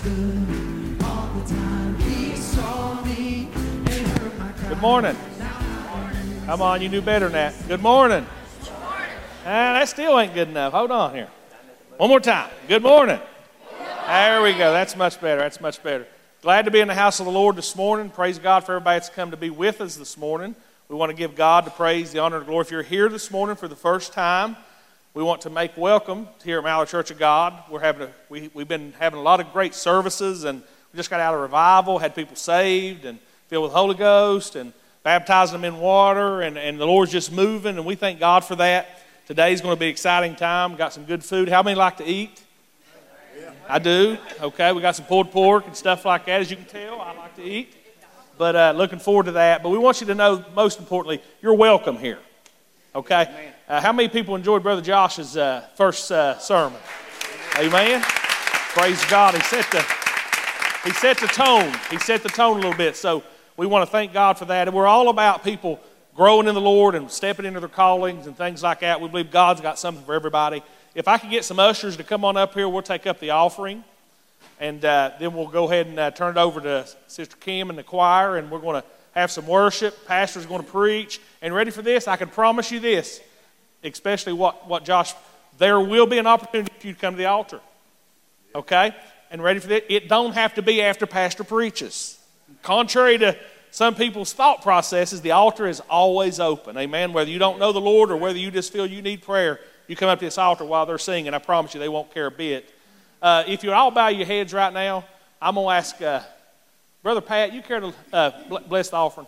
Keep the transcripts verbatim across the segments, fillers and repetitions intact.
Good morning. Come on, you knew better than that. Good morning. Ah, that still ain't good enough. Hold on here. One more time. Good morning. There we go. That's much better. That's much better. Glad to be in the house of the Lord this morning. Praise God for everybody that's come to be with us this morning. We want to give God the praise, the honor, and the glory. If you're here this morning for the first time, we want to make welcome here at Mallard Church of God. We're having a, we, we've been having a lot of great services, and we just got out of revival, had people saved and filled with the Holy Ghost and baptizing them in water, and, and the Lord's just moving, and we thank God for that. Today's going to be an exciting time. Got some good food. How many like to eat? I do. Okay, we got some pulled pork and stuff like that. As you can tell, I like to eat. But uh, looking forward to that. But we want you to know, most importantly, you're welcome here. Okay? Uh, how many people enjoyed Brother Josh's uh, first uh, sermon? Amen? Praise God. He set the he set the tone. He set the tone a little bit. So we want to thank God for that. And we're all about people growing in the Lord and stepping into their callings and things like that. We believe God's got something for everybody. If I could get some ushers to come on up here, we'll take up the offering. And uh, then we'll go ahead and uh, turn it over to Sister Kim and the choir, and we're going to have some worship. Pastor's going to preach. And ready for this? I can promise you this, especially what, what Josh, there will be an opportunity for you to come to the altar. Okay? And ready for that? It don't have to be after Pastor preaches. Contrary to some people's thought processes, the altar is always open. Amen? Whether you don't know the Lord or whether you just feel you need prayer, you come up to this altar while they're singing. I promise you they won't care a bit. Uh, if you all bow your heads right now, I'm going to ask uh, Brother Pat, you care to uh, bless the offering?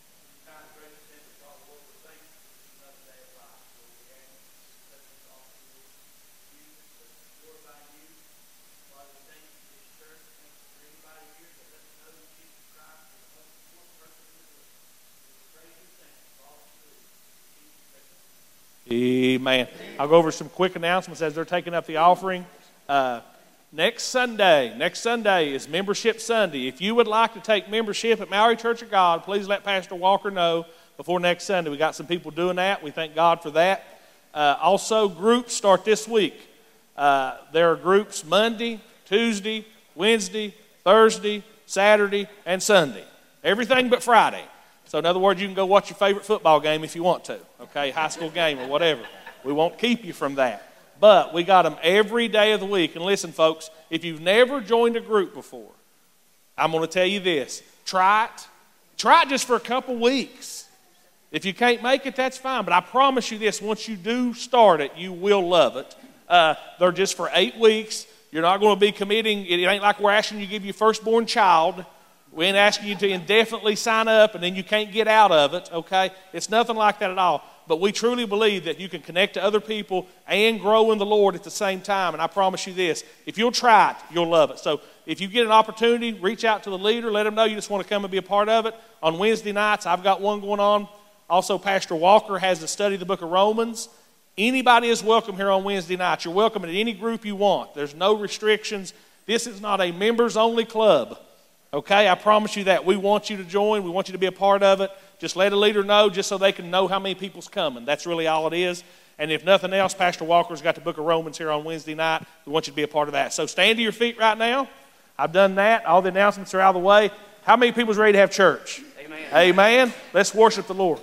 Amen. I'll go over some quick announcements as they're taking up the offering. Uh, next Sunday, next Sunday is Membership Sunday. If you would like to take membership at Mallard Church of God, please let Pastor Walker know before next Sunday. We got some people doing that. We thank God for that. Uh, also, groups start this week. Uh, there are groups Monday, Tuesday, Wednesday, Thursday, Saturday, and Sunday. Everything but Friday. So in other words, you can go watch your favorite football game if you want to, okay, high school game or whatever. We won't keep you from that. But we got them every day of the week. And listen, folks, if you've never joined a group before, I'm going to tell you this. Try it. Try it just for a couple weeks. If you can't make it, that's fine. But I promise you this, once you do start it, you will love it. Uh, they're just for eight weeks. You're not going to be committing. It ain't like we're asking you to give your firstborn child. We ain't asking you to indefinitely sign up and then you can't get out of it, okay? It's nothing like that at all. But we truly believe that you can connect to other people and grow in the Lord at the same time. And I promise you this, if you'll try it, you'll love it. So if you get an opportunity, reach out to the leader, let them know you just want to come and be a part of it. On Wednesday nights, I've got one going on. Also, Pastor Walker has to study the book of Romans. Anybody is welcome here on Wednesday nights. You're welcome in any group you want. There's no restrictions. This is not a members-only club. Okay, I promise you that. We want you to join. We want you to be a part of it. Just let a leader know just so they can know how many people's coming. That's really all it is. And if nothing else, Pastor Walker's got the book of Romans here on Wednesday night. We want you to be a part of that. So stand to your feet right now. I've done that. All the announcements are out of the way. How many people's ready to have church? Amen. Amen. Let's worship the Lord.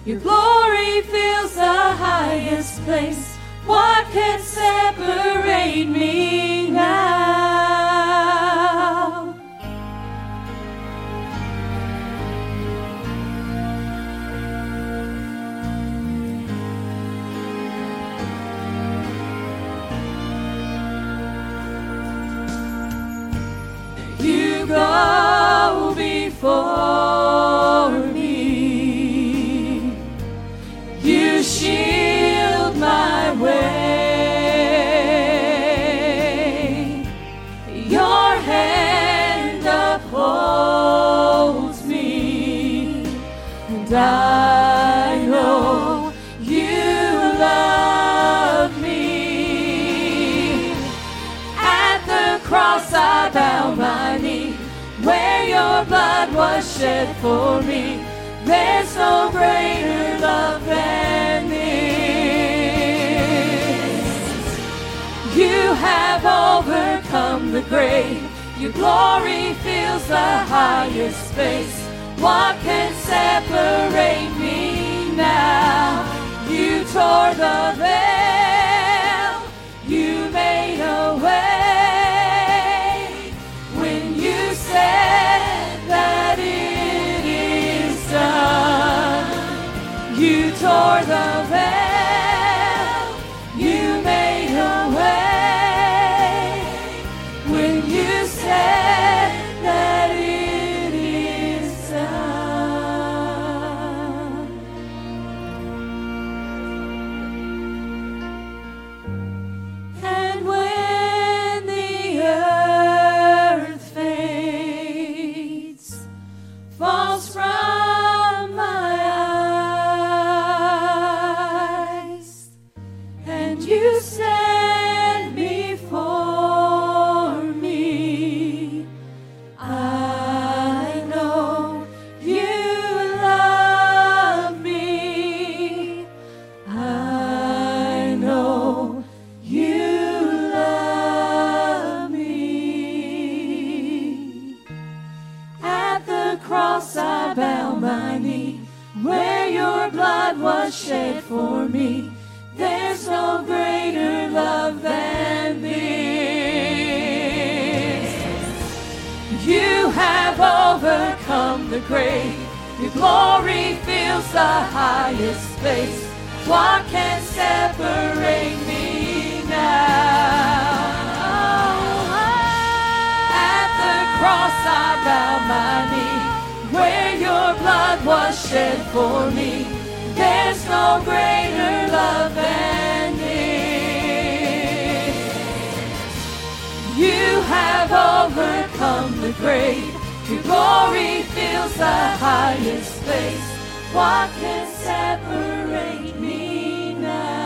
Your glory fills the highest place. What can separate me now? You go before me. You shield my way. Your hand upholds me, and I know you love me. At the cross I bow my knee, where your blood was shed for me. There's no greater love than this. You have overcome the grave. Your glory fills the highest space. What can separate me now? You tore the veil. You made a way when you said that it is done. You tore the veil. You made a way when you said that it is done. And when the earth fades, falls from my eyes, and you stand before me, I know you love me. I know you love me. At the cross I bow my knee, where your blood was shed for me. There's no greater love than this. You have overcome the grave. Your glory fills the highest space. What can separate me now? At the cross I bow my knee, where your blood was shed for me. There's no greater love than this. You have overcome the grave. Your glory fills the highest space. What can separate me now?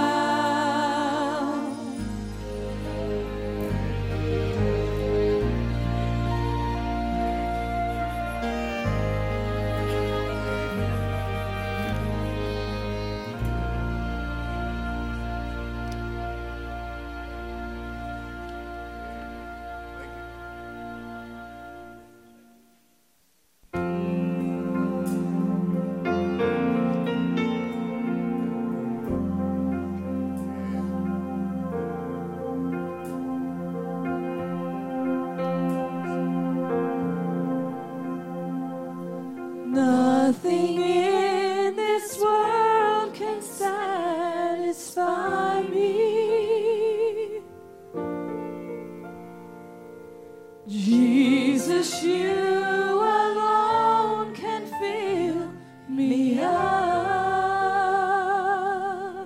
Nothing in this world can satisfy me. Jesus, you alone can fill me up.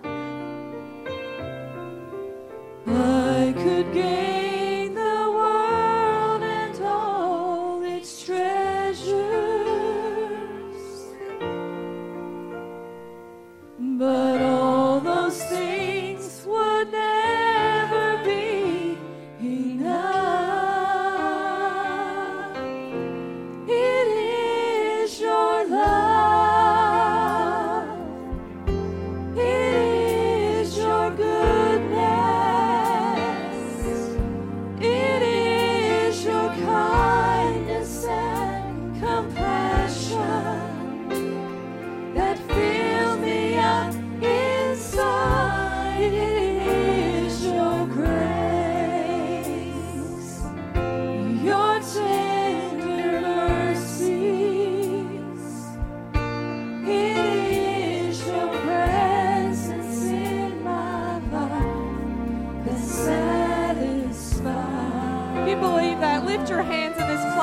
I could gain the world and all its treasures, but all those things would never be enough.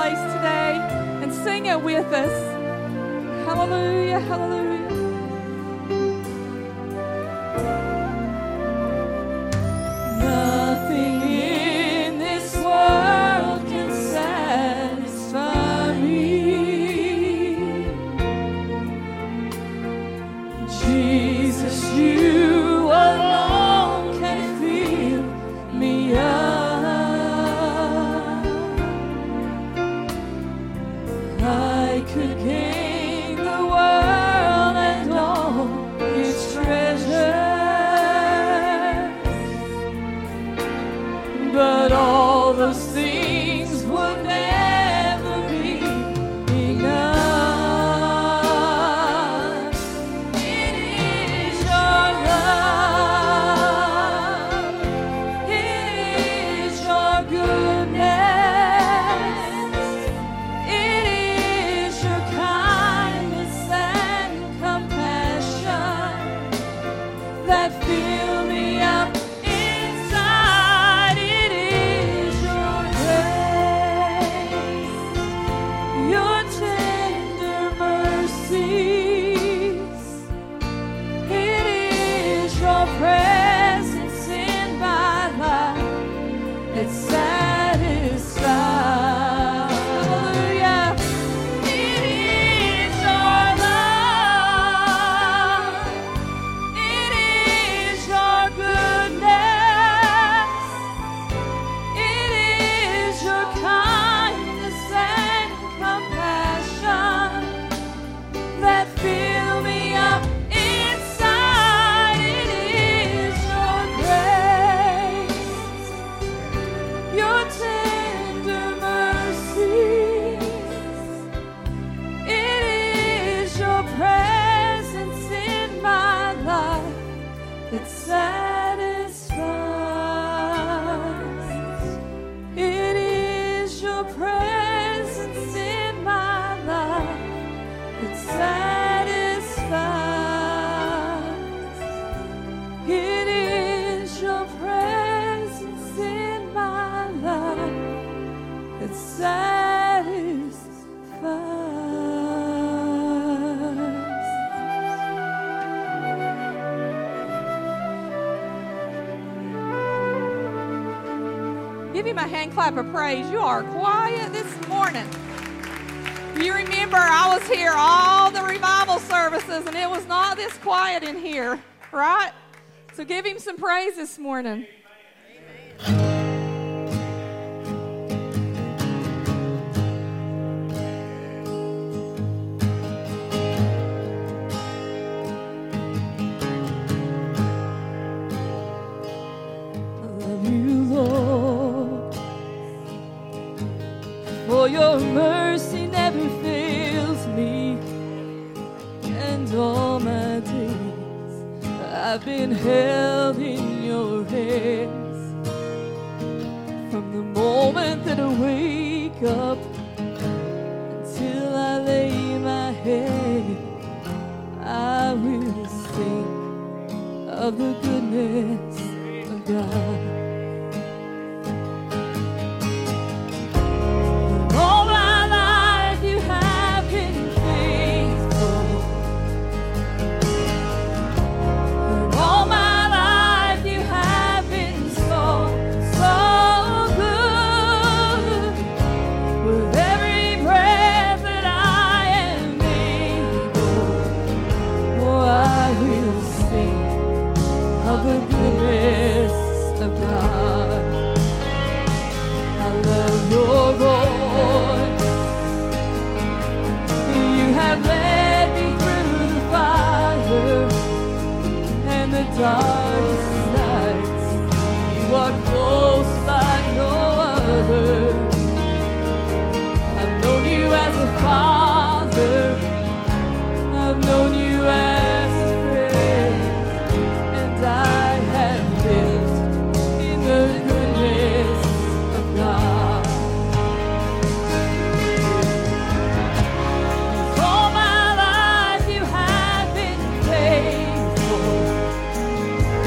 place today and sing it with us. Hallelujah, hallelujah. Nothing in this world can satisfy me. Jesus, you alone can fill me up. I could gain the world and all its treasures, but all those things would never be enough. It is your love, it is your goodness, it is your kindness and compassion that fill me up inside. It is your grace, your tender mercies. It is your presence in my life that satisfies. Hallelujah. It is your love, it is your goodness, it is your kindness and compassion that fill me up inside. It is your grace, your tender mercies. It is your presence in my life that satisfies. It is your presence in my life that satisfies. It is your presence in my life that satisfies. Give him a hand clap of praise. You are quiet this morning. You remember I was here all the revival services and it was not this quiet in here, right? So give him some praise this morning. I love you, Lord, for your mercy never fails me, and all my days I've been held in your hands. From the moment that I wake up until I lay my head, I will sing of the goodness of God. All my life you have been faithful. And all my life you have been so, so good. With every breath that I am able, oh, I will sing of the goodness of God. I love your voice. You have led me through the fire and the darkest nights. You are close like no other. I've known you as a father. I've known you as a friend. And I have lived in the goodness of God. All my life you have been faithful.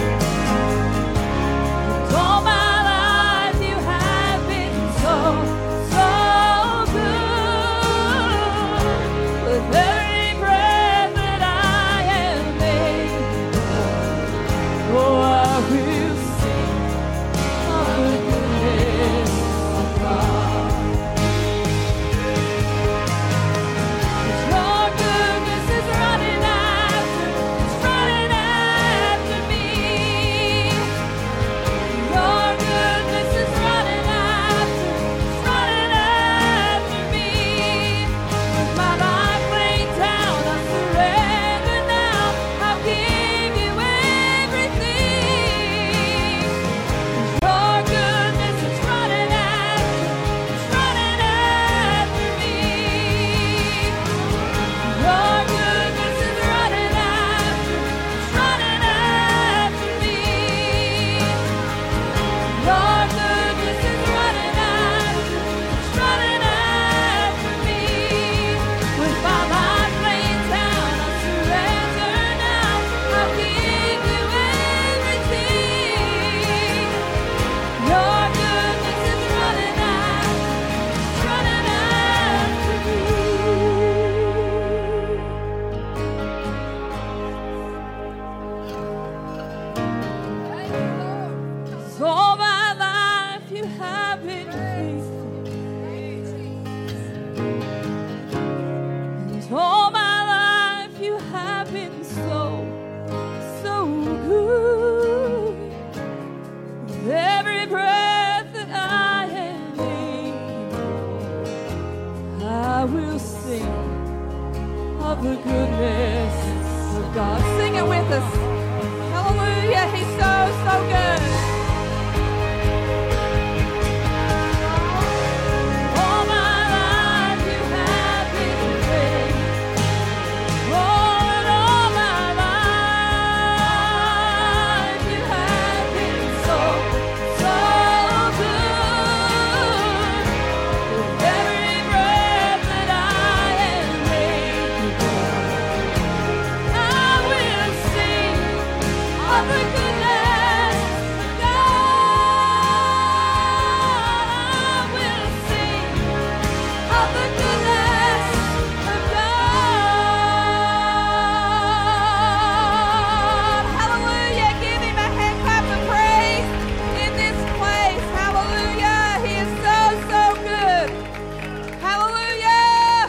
will sing of the goodness of God. Sing it with us. Hallelujah. He's so, so good. All my life you have been great. Oh, and all my life you have been so, so good. With every breath that I am making, I will sing of the goodness of God. I will sing of the goodness of God. Hallelujah. Give him a hand clap of praise in this place. Hallelujah. He is so, so good. Hallelujah.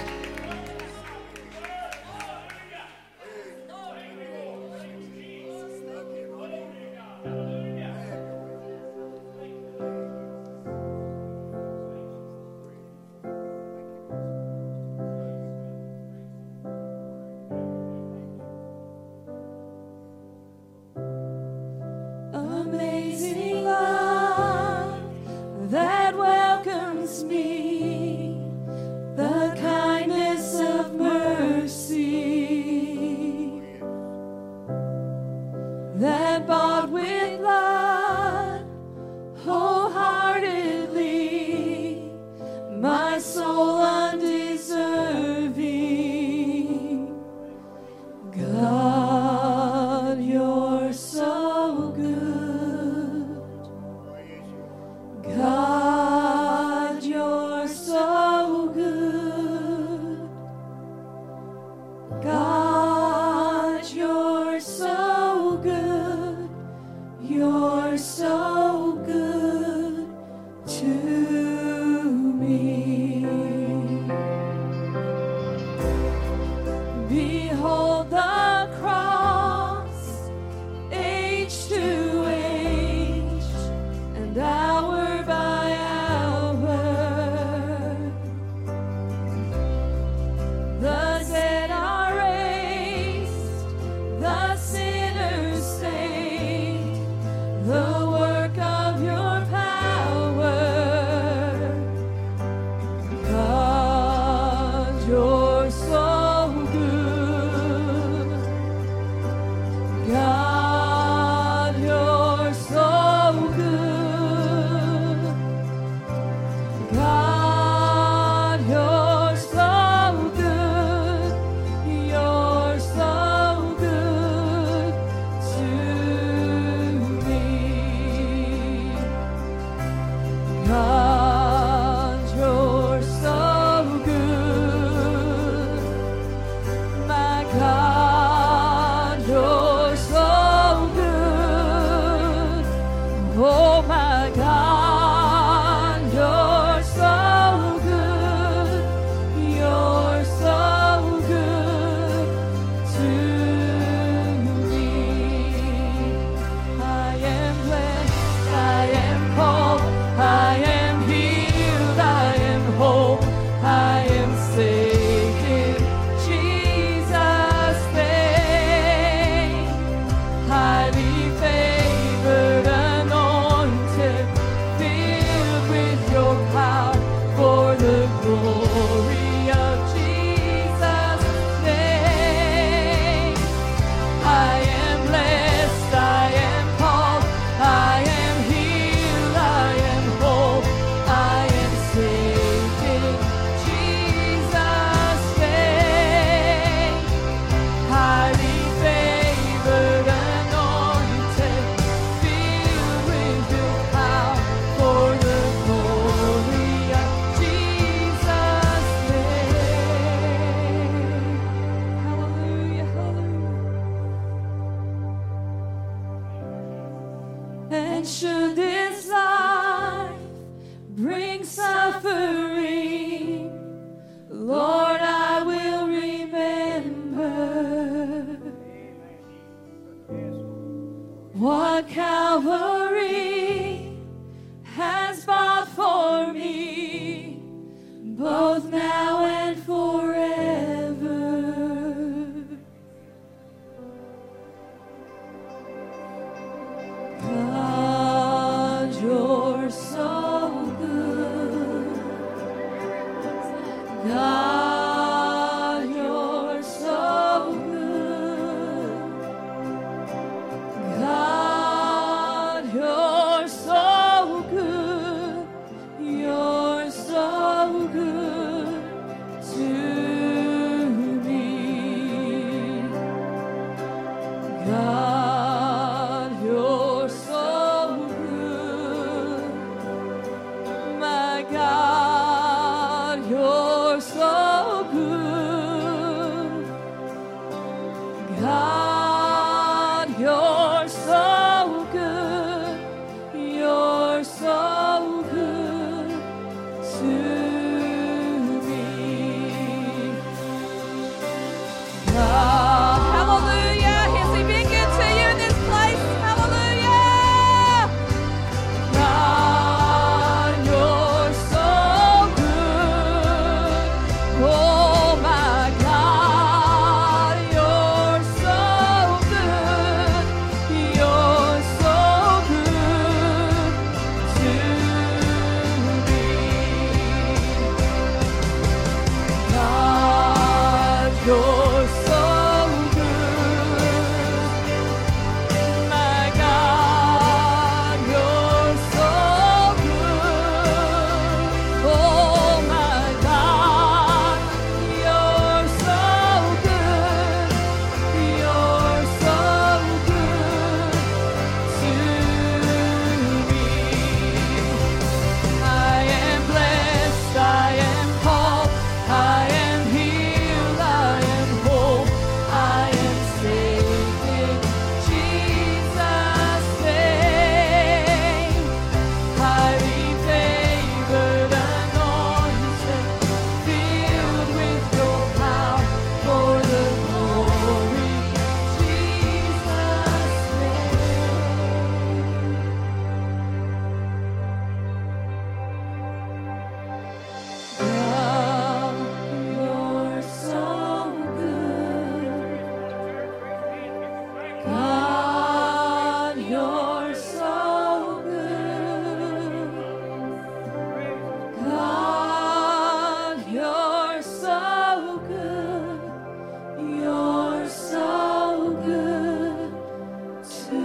Amazing love that welcomes me, the kindness of mercy that bought with blood wholeheartedly my soul undeserving. God, you're so good. God, you're so good. God, you're so good. You're so good to me. Behold the cross, age to age, and hour by hour. The dead are raised, the sinners saved, the work of your power. God, you're so good. God, you're so good. God, you're so good. You're so good to me. God, you're so good. My God, you're so good. Oh, my God, you're so good. You're so good to me. I am blessed, I am called, I am healed, I am whole, I am saved in Jesus' name. Highly favored, anointed, filled with your power for the glory of Jesus' name. I am blessed, I am called, I am healed, I am whole, I am saved in Jesus' name. Highly favored, anointed, filled with your power for the glory of Jesus' name. Hallelujah, hallelujah. And should this life bring suffering, Lord, I will remember what Calvary has bought for me, both now and forever. God, you're so good. God, you're so good. You're so good to me. God, you're so good. My God, you're so good. God, you're so good. You're so good to me. God, hallelujah. Has He been good to you in this place? Hallelujah. God, you're so good. Oh my God, you're so good. You're so good to me. God, you're so good. My God, you're so good. Oh my God, you're so good. You're so good to me. I am blessed, I am called, I am healed, I am whole, I am saved in Jesus' name. Highly favored, anointed, filled with your power for the glory, Jesus' name. God, you're so good. God, you're so good. God, you're so good. You're so good to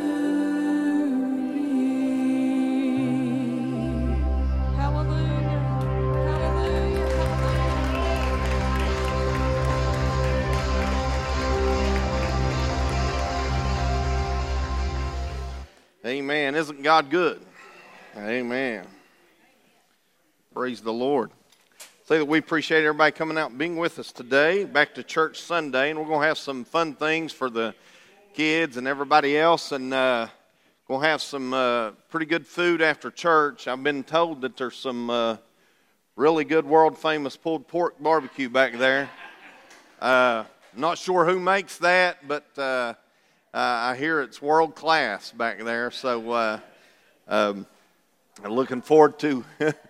me. Hallelujah. Hallelujah. Amen. Isn't God good? Amen. Praise the Lord. Say that we appreciate everybody coming out and being with us today. Back to church Sunday, and we're going to have some fun things for the kids and everybody else, and uh, going to have some uh, pretty good food after church. I've been told that there's some uh, really good world-famous pulled pork barbecue back there. Uh, not sure who makes that, but uh, uh, I hear it's world-class back there, so uh, um, I'm looking forward to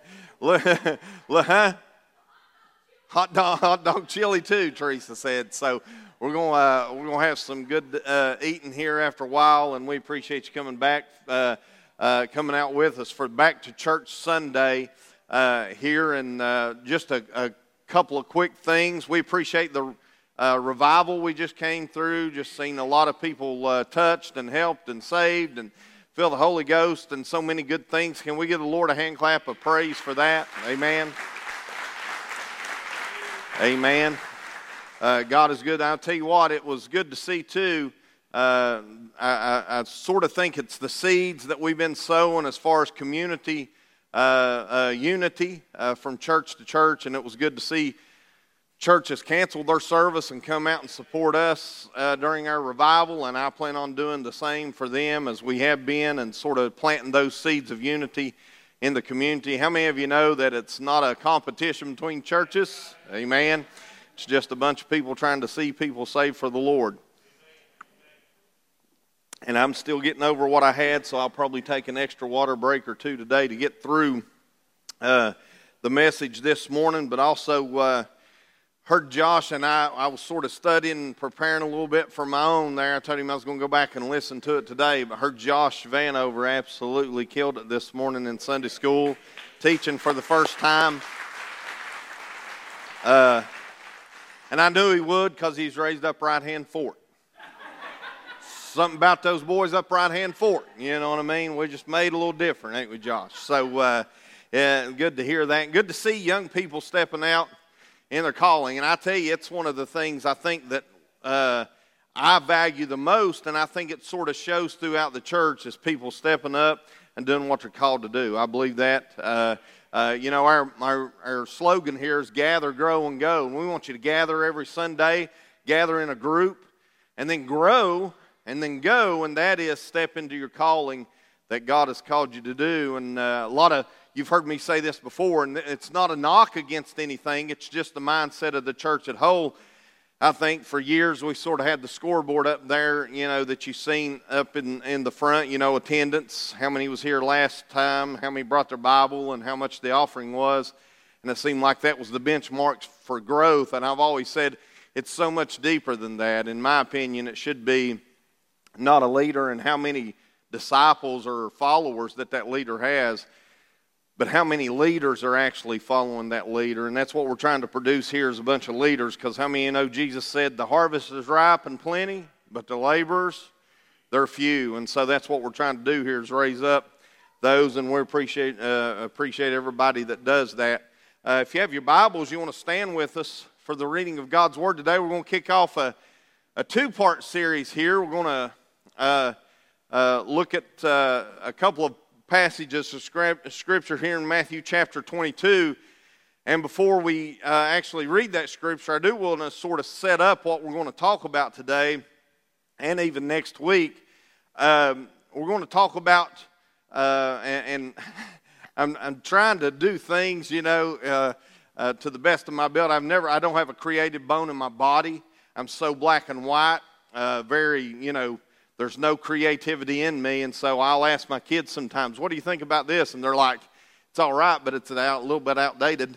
huh? hot dog, hot dog chili too. Teresa said. So we're gonna uh, we're gonna have some good uh, eating here after a while, and we appreciate you coming back, uh, uh, coming out with us for Back to Church Sunday uh, here. And uh, just a, a couple of quick things. We appreciate the uh, revival we just came through. Just seen a lot of people uh, touched and helped and saved and feel the Holy Ghost and so many good things. Can we give the Lord a hand clap of praise for that? Amen. Amen. Uh, God is good. I'll tell you what, it was good to see too. Uh, I, I, I sort of think it's the seeds that we've been sowing as far as community uh, uh, unity uh, from church to church, and it was good to see churches cancel their service and come out and support us uh, during our revival, and I plan on doing the same for them as we have been, and sort of planting those seeds of unity in the community. How many of you know that it's not a competition between churches? Amen. It's just a bunch of people trying to see people saved for the Lord. And I'm still getting over what I had, so I'll probably take an extra water break or two today to get through uh, the message this morning, but also uh, heard Josh and I, I was sort of studying, preparing a little bit for my own there. I told him I was going to go back and listen to it today, but heard Josh Vanover absolutely killed it this morning in Sunday school, teaching for the first time. Uh, and I knew he would because he's raised up right hand for it. Something about those boys up right hand for it. You know what I mean? We just made a little different, ain't we, Josh? So uh, yeah, good to hear that. Good to see young people stepping out in their calling. And I tell you, it's one of the things I think that uh, I value the most, and I think it sort of shows throughout the church as people stepping up and doing what they're called to do. I believe that. Uh, uh, you know, our, our, our slogan here is gather, grow, and go. And we want you to gather every Sunday, gather in a group, and then grow, and then go, and that is step into your calling that God has called you to do. And uh, a lot of, you've heard me say this before, and it's not a knock against anything. It's just the mindset of the church at whole. I think for years we sort of had the scoreboard up there, you know, that you've seen up in, in the front, you know, attendance, how many was here last time, how many brought their Bible, and how much the offering was. And it seemed like that was the benchmarks for growth. And I've always said it's so much deeper than that. In my opinion, it should be not a leader and how many disciples or followers that that leader has, but how many leaders are actually following that leader. And that's what we're trying to produce here is a bunch of leaders, because how many of you know Jesus said the harvest is ripe and plenty, but the laborers, they're few. And so that's what we're trying to do here is raise up those, and we appreciate uh, appreciate everybody that does that. Uh, if you have your Bibles, you want to stand with us for the reading of God's Word today. We're going to kick off a, a two-part series here. We're going to uh, uh, look at uh, a couple of passages of Scripture here in Matthew chapter twenty-two. And before we uh, actually read that Scripture, I do want to sort of set up what we're going to talk about today and even next week. Um, we're going to talk about, uh, and, and I'm, I'm trying to do things, you know, uh, uh, to the best of my ability. I've never, I don't have a creative bone in my body. I'm so black and white, uh, very, you know, there's no creativity in me, and so I'll ask my kids sometimes, what do you think about this? And they're like, it's all right, but it's a little bit outdated.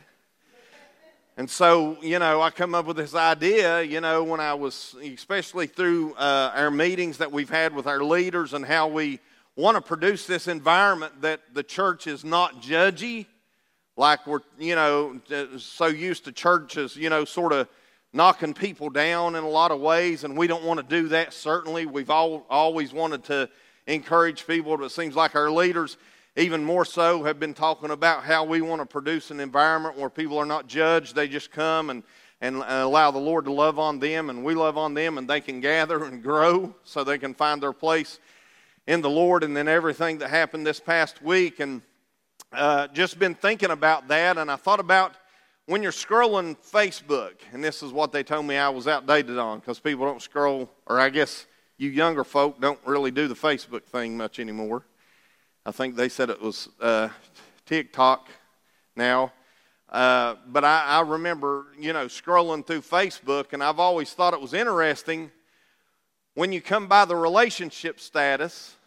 And so, you know, I come up with this idea, you know, when I was, especially through uh, our meetings that we've had with our leaders and how we want to produce this environment that the church is not judgy, like we're, you know, so used to churches, you know, sort of knocking people down in a lot of ways, and we don't want to do that, certainly. We've all, always wanted to encourage people, but it seems like our leaders, even more so, have been talking about how we want to produce an environment where people are not judged. They just come and, and allow the Lord to love on them, and we love on them, and they can gather and grow so they can find their place in the Lord. And then everything that happened this past week, and uh, just been thinking about that, and I thought about when you're scrolling Facebook, and this is what they told me I was outdated on, because people don't scroll, or I guess you younger folk don't really do the Facebook thing much anymore. I think they said it was uh, TikTok now. Uh, but I, I remember, you know, scrolling through Facebook, and I've always thought it was interesting when you come by the relationship status,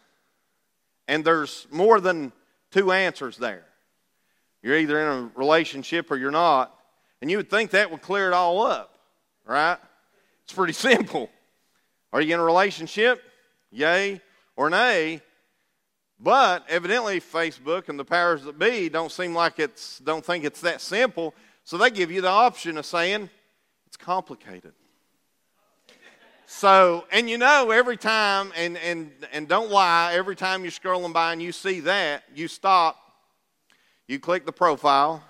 and there's more than two answers there. You're either in a relationship or you're not. And you would think that would clear it all up, right? It's pretty simple. Are you in a relationship? Yay or nay? But evidently Facebook and the powers that be don't seem like it's, don't think it's that simple. So they give you the option of saying, it's complicated. So, and you know, every time, and, and, and don't lie, every time you're scrolling by and you see that, you stop. You click the profile.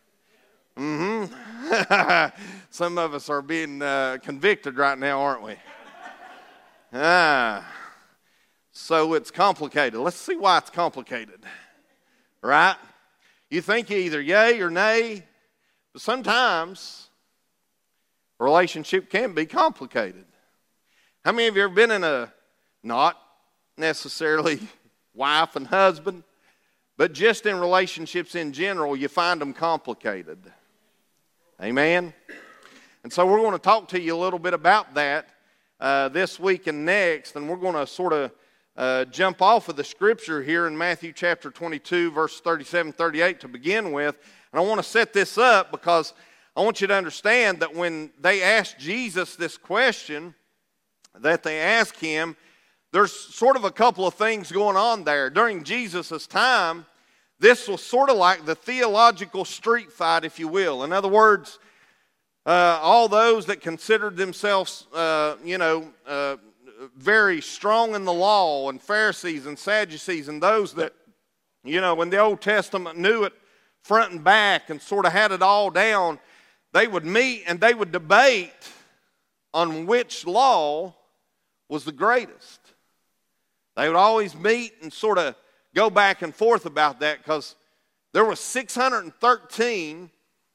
Mm-hmm. Some of us are being uh, convicted right now, aren't we? Ah. So it's complicated. Let's see why it's complicated. Right? You think either yay or nay, but sometimes a relationship can be complicated. How many of you have ever been in a, not necessarily wife and husband, but just in relationships in general, you find them complicated? Amen? And so we're going to talk to you a little bit about that uh, this week and next, and we're going to sort of uh, jump off of the scripture here in Matthew chapter twenty-two, verse thirty-seven, thirty-eight to begin with. And I want to set this up because I want you to understand that when they asked Jesus this question, that they asked him, there's sort of a couple of things going on there. During Jesus' time, this was sort of like the theological street fight, if you will. In other words, uh, all those that considered themselves, uh, you know, uh, very strong in the law, and Pharisees and Sadducees, and those that, you know, in the Old Testament knew it front and back and sort of had it all down, they would meet and they would debate on which law was the greatest. They would always meet and sort of go back and forth about that, because there were six hundred thirteen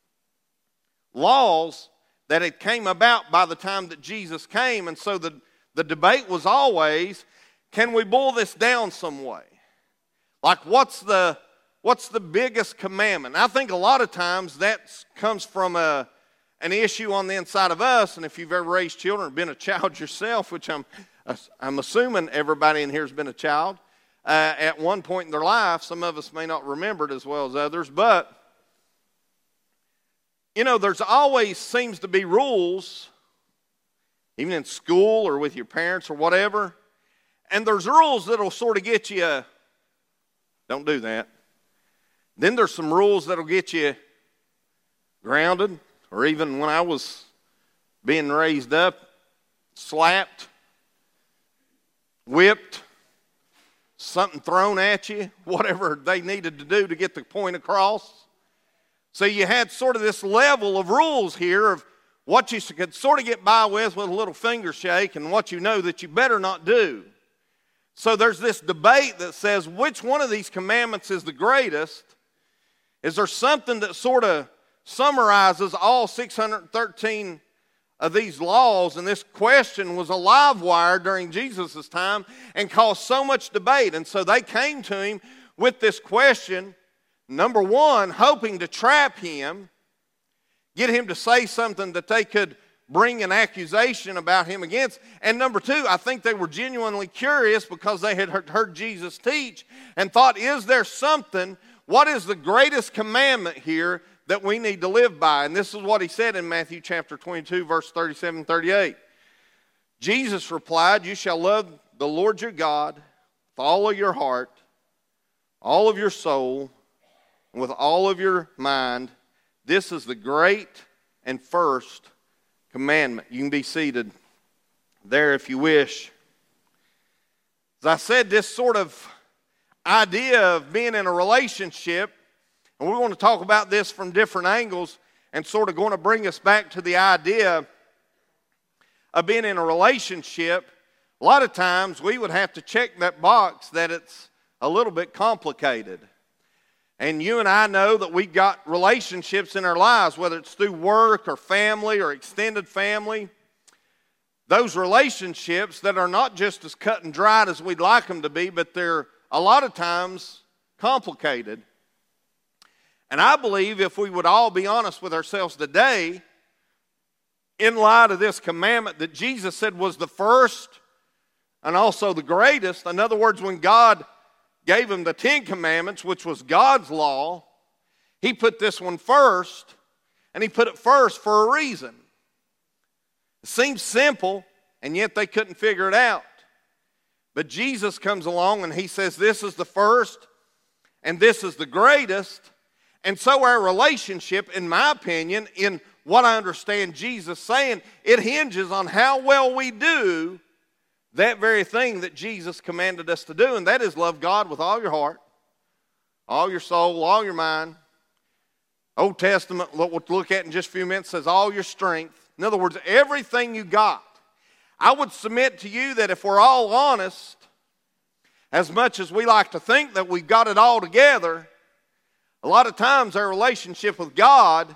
laws that had came about by the time that Jesus came, and so the, the debate was always, can we boil this down some way? Like, what's the what's the biggest commandment? I think a lot of times that comes from a an issue on the inside of us, and if you've ever raised children or been a child yourself, which I'm I'm assuming everybody in here has been a child uh, at one point in their life. Some of us may not remember it as well as others, but you know, there's always seems to be rules, even in school or with your parents or whatever, and there's rules that'll sort of get you, don't do that. Then there's some rules that'll get you grounded, or even when I was being raised up, slapped, whipped, something thrown at you, whatever they needed to do to get the point across. So you had sort of this level of rules here of what you could sort of get by with with a little finger shake, and what you know that you better not do. So there's this debate that says, which one of these commandments is the greatest? Is there something that sort of summarizes all six hundred thirteen of these laws? And this question was a live wire during Jesus' time and caused so much debate. And so they came to him with this question, number one, hoping to trap him, get him to say something that they could bring an accusation about him against. And number two, I think they were genuinely curious because they had heard Jesus teach and thought, is there something, what is the greatest commandment here that we need to live by? And this is what he said in Matthew chapter twenty-two, verse thirty-seven and thirty-eight. Jesus replied, you shall love the Lord your God with all of your heart, all of your soul, and with all of your mind. This is the great and first commandment. You can be seated there if you wish. As I said, this sort of idea of being in a relationship, and we're going to talk about this from different angles and sort of going to bring us back to the idea of being in a relationship. A lot of times we would have to check that box that it's a little bit complicated. And you and I know that we've got relationships in our lives, whether it's through work or family or extended family. Those relationships that are not just as cut and dried as we'd like them to be, but they're a lot of times complicated. And I believe if we would all be honest with ourselves today, in light of this commandment that Jesus said was the first and also the greatest, in other words, when God gave him the Ten Commandments, which was God's law, he put this one first, and he put it first for a reason. It seems simple, and yet they couldn't figure it out. But Jesus comes along and he says, this is the first, and this is the greatest. And so our relationship, in my opinion, in what I understand Jesus saying, it hinges on how well we do that very thing that Jesus commanded us to do, and that is love God with all your heart, all your soul, all your mind. Old Testament, what we'll look at in just a few minutes, says all your strength. In other words, everything you got. I would submit to you that if we're all honest, as much as we like to think that we've got it all together, a lot of times our relationship with God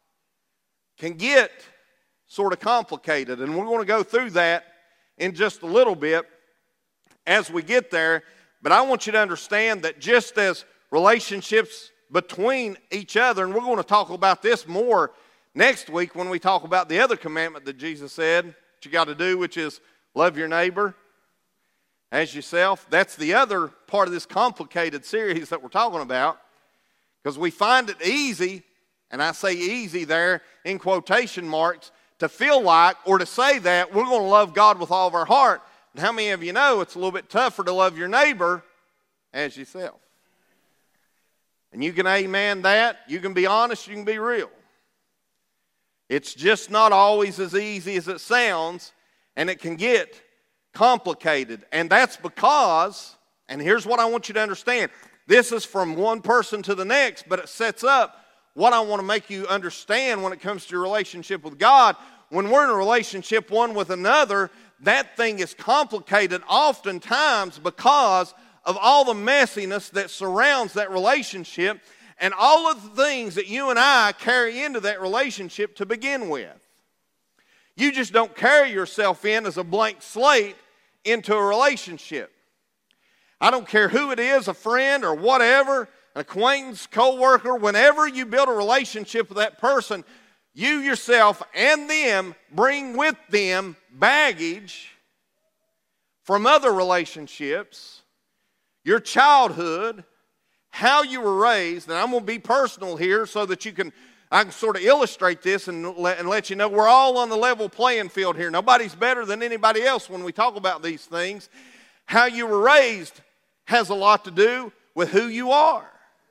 can get sort of complicated, and we're going to go through that in just a little bit as we get there. But I want you to understand that just as relationships between each other, and we're going to talk about this more next week when we talk about the other commandment that Jesus said that you got to do, which is love your neighbor as yourself. That's the other part of this complicated series that we're talking about, because we find it easy, and I say easy there in quotation marks, to feel like or to say that we're going to love God with all of our heart. And how many of you know it's a little bit tougher to love your neighbor as yourself? And you can amen that. You can be honest. You can be real. It's just not always as easy as it sounds, and it can get complicated. And that's because, and here's what I want you to understand. This is from one person to the next, but it sets up what I want to make you understand when it comes to your relationship with God. When we're in a relationship one with another, that thing is complicated oftentimes because of all the messiness that surrounds that relationship and all of the things that you and I carry into that relationship to begin with. You just don't carry yourself in as a blank slate into a relationship. I don't care who it is, a friend or whatever, an acquaintance, co-worker, whenever you build a relationship with that person, you yourself and them bring with them baggage from other relationships, your childhood, how you were raised. And I'm going to be personal here so that you can, I can sort of illustrate this and let, and let you know we're all on the level playing field here. Nobody's better than anybody else when we talk about these things. How you were raised has a lot to do with who you are.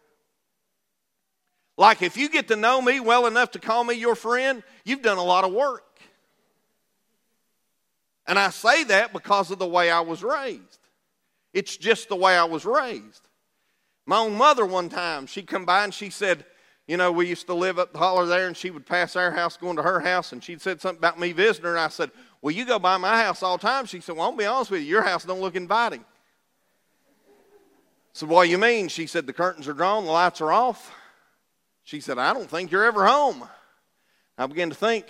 Like if you get to know me well enough to call me your friend, you've done a lot of work. And I say that because of the way I was raised. It's just the way I was raised. My own mother one time, she come by and she said, you know, we used to live up the holler there, and she would pass our house going to her house, and she'd said something about me visiting her, and I said, well, you go by my house all the time. She said, well, I'll be honest with you, your house don't look inviting. I said, what do you mean? She said, the curtains are drawn, the lights are off. She said, I don't think you're ever home. I began to think,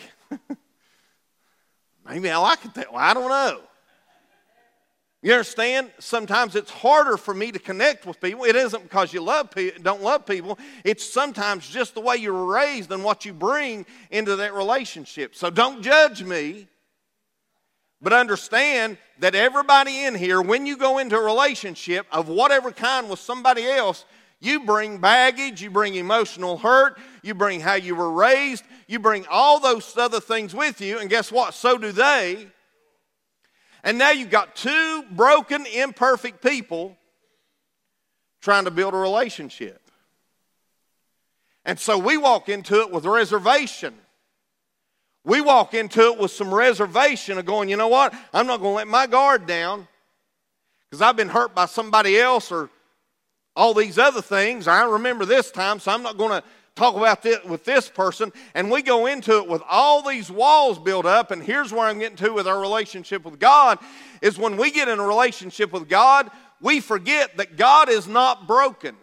maybe I like it that way. I don't know. You understand? Sometimes it's harder for me to connect with people. It isn't because you love pe- don't love people. It's sometimes just the way you were raised and what you bring into that relationship. So don't judge me, but understand that everybody in here, when you go into a relationship of whatever kind with somebody else, you bring baggage, you bring emotional hurt, you bring how you were raised, you bring all those other things with you, and guess what? So do they. And now you've got two broken, imperfect people trying to build a relationship. And so we walk into it with reservation. We walk into it with some reservation of going, you know what? I'm not going to let my guard down because I've been hurt by somebody else or all these other things. I remember this time, so I'm not going to talk about this with this person. And we go into it with all these walls built up. And here's where I'm getting to with our relationship with God, is when we get in a relationship with God, we forget that God is not broken.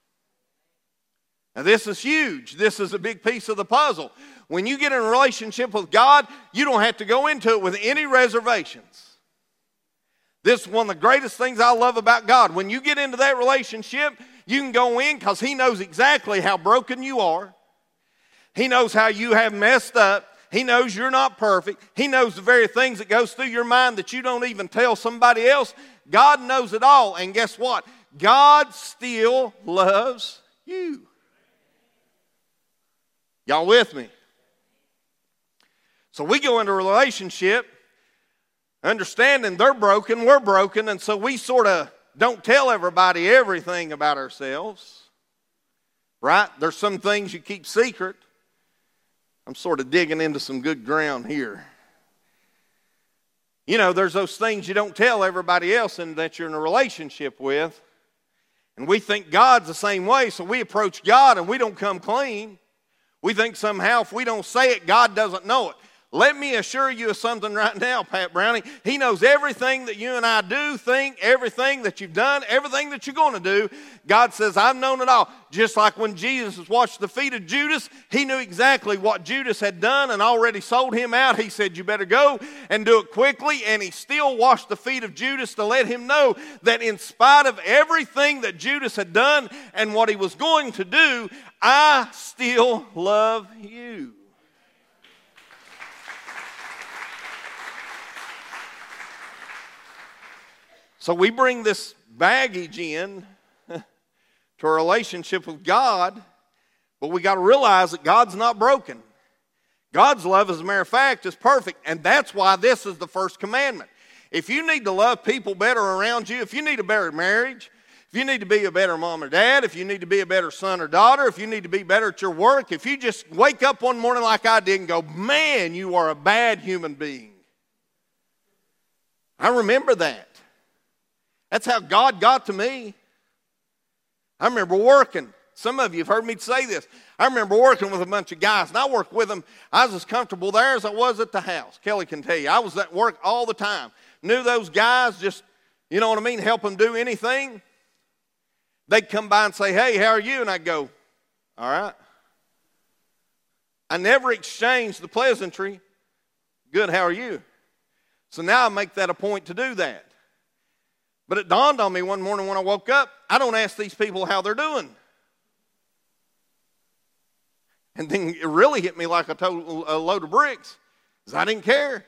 Now this is huge. This is a big piece of the puzzle. When you get in a relationship with God, you don't have to go into it with any reservations. This is one of the greatest things I love about God. When you get into that relationship, you can go in because He knows exactly how broken you are. He knows how you have messed up. He knows you're not perfect. He knows the very things that goes through your mind that you don't even tell somebody else. God knows it all. And guess what? God still loves you. Y'all with me? So we go into a relationship understanding they're broken, we're broken, and so we sort of don't tell everybody everything about ourselves, right? There's some things you keep secret. I'm sort of digging into some good ground here. You know, there's those things you don't tell everybody else and that you're in a relationship with, and we think God's the same way, so we approach God and we don't come clean. We think somehow if we don't say it, God doesn't know it. Let me assure you of something right now, Pat Browning. He knows everything that you and I do, think, everything that you've done, everything that you're going to do. God says, I've known it all. Just like when Jesus washed the feet of Judas, He knew exactly what Judas had done and already sold him out. He said, you better go and do it quickly. And He still washed the feet of Judas to let him know that in spite of everything that Judas had done and what he was going to do, I still love you. So we bring this baggage in to our relationship with God, but we got to realize that God's not broken. God's love, as a matter of fact, is perfect, and that's why this is the first commandment. If you need to love people better around you, if you need a better marriage, If you need to be a better mom or dad, if you need to be a better son or daughter, if you need to be better at your work, if you just wake up one morning like I did and go, man, you are a bad human being. I remember that. That's how God got to me. I remember working. Some of you have heard me say this. I remember working with a bunch of guys, and I worked with them. I was as comfortable there as I was at the house. Kelly can tell you. I was at work all the time. Knew those guys, just, you know what I mean, help them do anything. They'd come by and say, hey, how are you? And I'd go, all right. I never exchanged the pleasantry. Good, how are you? So now I make that a point to do that. But it dawned on me one morning when I woke up, I don't ask these people how they're doing. And then it really hit me like a, total, a load of bricks, because I didn't care.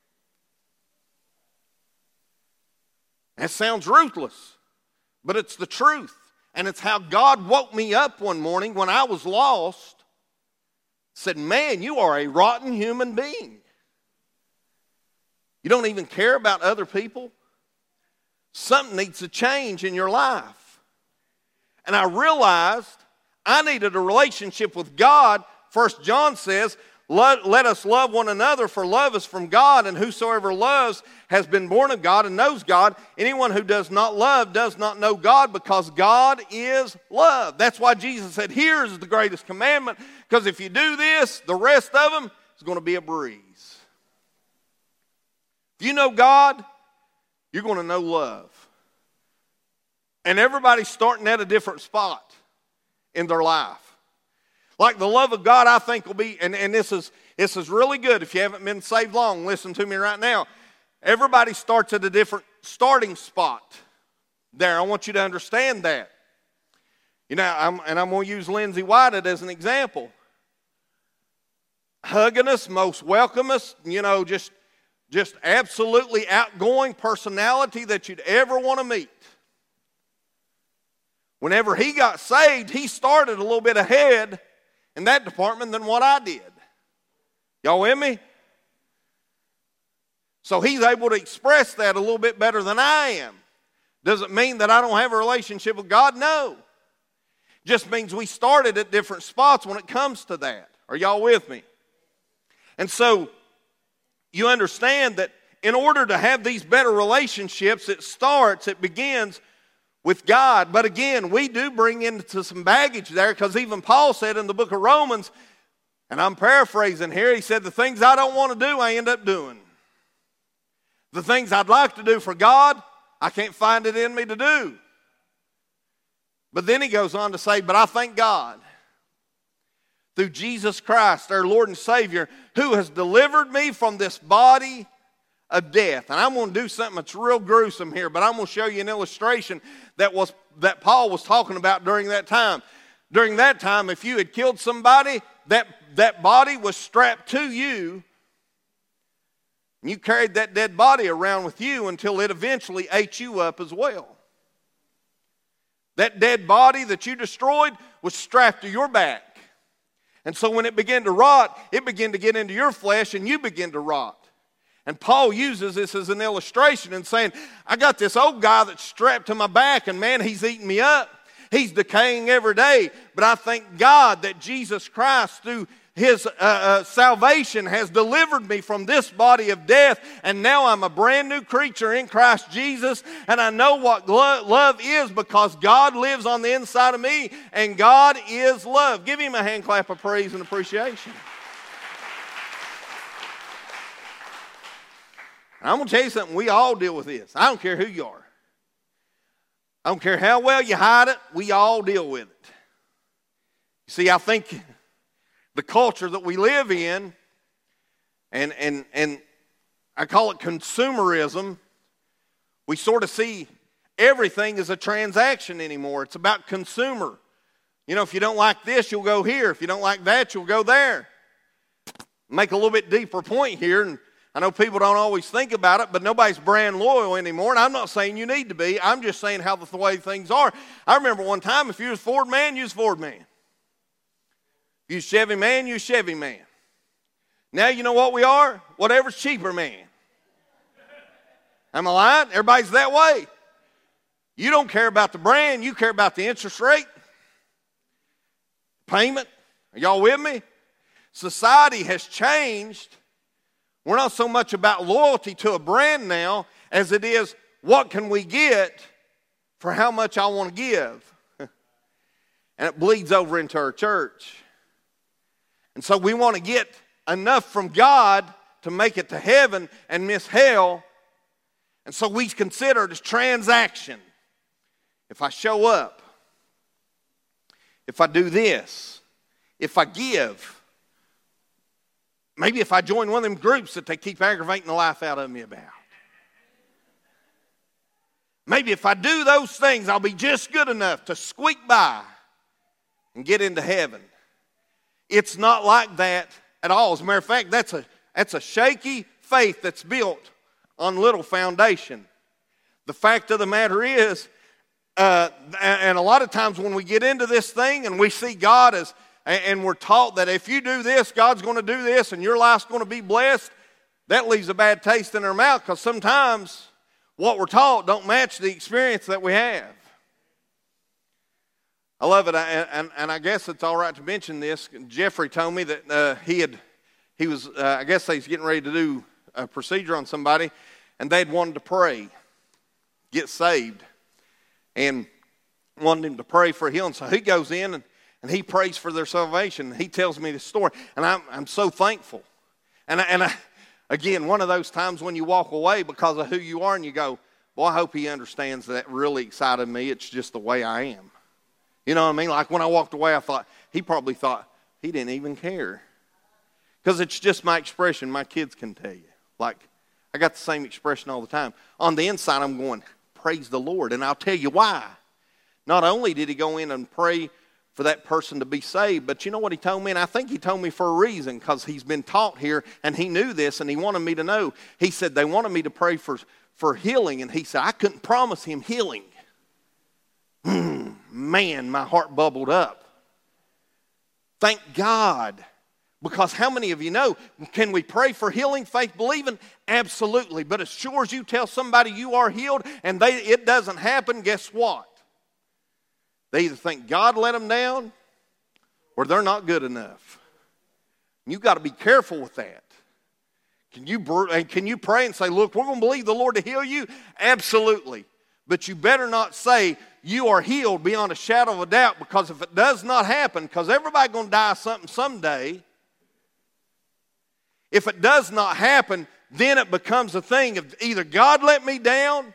That sounds ruthless, but it's the truth. And it's how God woke me up one morning when I was lost. Said, man, you are a rotten human being. You don't even care about other people. Something needs to change in your life. And I realized I needed a relationship with God. First John says, let, let us love one another, for love is from God, and whosoever loves has been born of God and knows God. Anyone who does not love does not know God, because God is love. That's why Jesus said, here is the greatest commandment, because if you do this, the rest of them is going to be a breeze. If you know God, you're going to know love. And everybody's starting at a different spot in their life. Like the love of God, I think will be, and, and this is this is really good. If you haven't been saved long, listen to me right now. Everybody starts at a different starting spot there. I want you to understand that. You know, I'm, and I'm going to use Lindsay Whited as an example. Hugging us, most welcome us, you know, just, just absolutely outgoing personality that you'd ever want to meet. Whenever he got saved, he started a little bit ahead in that department than what I did. Y'all with me? So he's able to express that a little bit better than I am. Does it mean that I don't have a relationship with God? No. Just means we started at different spots when it comes to that. Are y'all with me? And so you understand that in order to have these better relationships, it starts, it begins with God. But again, we do bring into some baggage there, because even Paul said in the book of Romans, and I'm paraphrasing here, he said, the things I don't want to do, I end up doing. The things I'd like to do for God, I can't find it in me to do. But then he goes on to say, but I thank God through Jesus Christ, our Lord and Savior, who has delivered me from this body of death. And I'm going to do something that's real gruesome here, but I'm going to show you an illustration that was that Paul was talking about during that time. During that time, if you had killed somebody, that, that body was strapped to you, and you carried that dead body around with you until it eventually ate you up as well. That dead body that you destroyed was strapped to your back. And so when it began to rot, it began to get into your flesh and you begin to rot. And Paul uses this as an illustration and saying, I got this old guy that's strapped to my back, and man, he's eating me up. He's decaying every day. But I thank God that Jesus Christ, through his uh, uh, salvation, has delivered me from this body of death. And now I'm a brand new creature in Christ Jesus. And I know what lo- love is, because God lives on the inside of me. And God is love. Give him a hand clap of praise and appreciation. I'm going to tell you something. We all deal with this. I don't care who you are. I don't care how well you hide it. We all deal with it. You see, I think the culture that we live in, and, and, and I call it consumerism, we sort of see everything as a transaction anymore. It's about consumer. You know, if you don't like this, you'll go here. If you don't like that, you'll go there. Make a little bit deeper point here, and I know people don't always think about it, but nobody's brand loyal anymore, and I'm not saying you need to be. I'm just saying how the, the way things are. I remember one time, if you was a Ford man, you was a Ford man. If you was a Chevy man, you was a Chevy man. Now you know what we are? Whatever's cheaper man. Am I lying? Everybody's that way. You don't care about the brand, you care about the interest rate, payment. Are y'all with me? Society has changed. We're not so much about loyalty to a brand now as it is what can we get for how much I want to give. And it bleeds over into our church. And so we want to get enough from God to make it to heaven and miss hell. And so we consider it as transaction. If I show up, if I do this, if I give, maybe if I join one of them groups that they keep aggravating the life out of me about. Maybe if I do those things, I'll be just good enough to squeak by and get into heaven. It's not like that at all. As a matter of fact, that's a, that's a shaky faith that's built on little foundation. The fact of the matter is, uh, and a lot of times when we get into this thing and we see God as, and we're taught that if you do this, God's going to do this and your life's going to be blessed, that leaves a bad taste in our mouth because sometimes what we're taught don't match the experience that we have. I love it, I, and, and I guess it's all right to mention this. Jeffrey told me that uh, he had, he was, uh, I guess he's getting ready to do a procedure on somebody, and they'd wanted to pray, get saved, and wanted him to pray for healing. So he goes in and, and he prays for their salvation. He tells me this story, and I'm I'm so thankful. And I, and I, again, one of those times when you walk away because of who you are, and you go, "Boy, I hope he understands that really excited me. It's just the way I am." You know what I mean? Like when I walked away, I thought, he probably thought he didn't even care. Because it's just my expression. My kids can tell you. Like, I got the same expression all the time. On the inside, I'm going, praise the Lord. And I'll tell you why. Not only did he go in and pray for that person to be saved, but you know what he told me? And I think he told me for a reason, because he's been taught here, and he knew this, and he wanted me to know. He said they wanted me to pray for, for healing, and he said, I couldn't promise him healing. Hmm, man, my heart bubbled up. Thank God. Because how many of you know, can we pray for healing, faith, believing? Absolutely. But as sure as you tell somebody you are healed and they, it doesn't happen, guess what? They either think God let them down or they're not good enough. You've got to be careful with that. Can you, can you pray and say, look, we're going to believe the Lord to heal you? Absolutely. But you better not say you are healed beyond a shadow of a doubt, because if it does not happen, because everybody's going to die something someday, if it does not happen, then it becomes a thing of either God let me down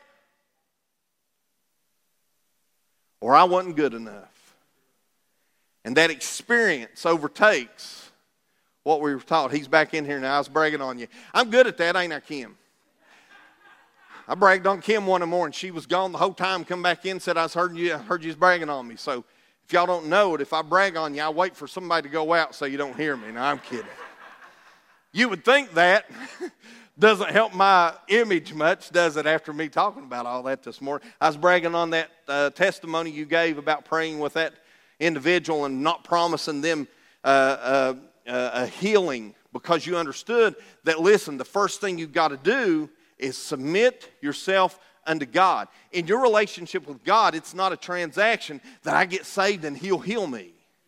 or I wasn't good enough. And that experience overtakes what we were taught. He's back in here now. I was bragging on you. I'm good at that, ain't I, Kim? I bragged on Kim one morning. She was gone the whole time. Come back in and said, I heard you, I heard you was bragging on me. So if y'all don't know it, if I brag on you, I wait for somebody to go out so you don't hear me. No, I'm kidding. You would think that doesn't help my image much, does it, after me talking about all that this morning? I was bragging on that uh, testimony you gave about praying with that individual and not promising them uh, uh, uh, a healing, because you understood that, listen, the first thing you've got to do is submit yourself unto God. In your relationship with God, it's not a transaction that I get saved and He'll heal me.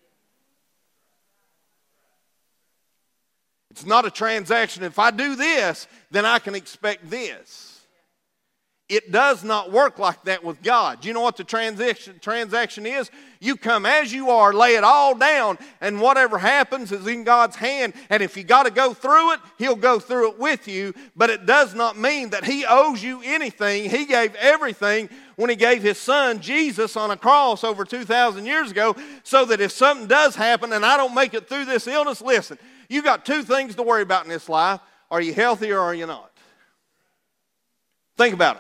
It's not a transaction. If I do this, then I can expect this. It does not work like that with God. Do you know what the transaction, transaction is? You come as you are, lay it all down, and whatever happens is in God's hand. And if you got to go through it, He'll go through it with you. But it does not mean that He owes you anything. He gave everything when He gave His Son, Jesus, on a cross over two thousand years ago, so that if something does happen and I don't make it through this illness, listen, you got two things to worry about in this life. Are you healthy or are you not? Think about it.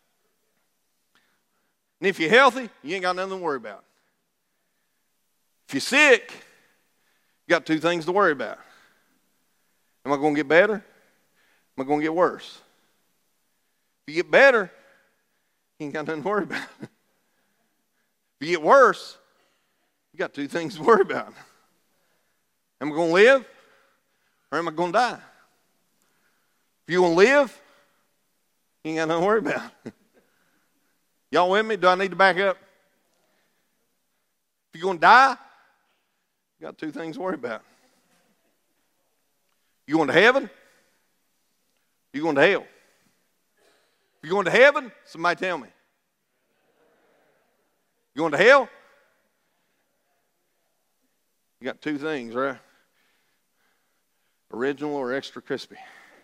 And if you're healthy, you ain't got nothing to worry about. If you're sick, you got two things to worry about. Am I going to get better? Am I going to get worse? If you get better, you ain't got nothing to worry about. If you get worse, you got two things to worry about. Am I going to live or am I going to die? If you want to live, you ain't got nothing to worry about. Y'all with me? Do I need to back up? If you're going to die, you got two things to worry about. You going to heaven? You going to hell? If you're going to heaven, somebody tell me. You going to hell? You got two things, right? Original or extra crispy.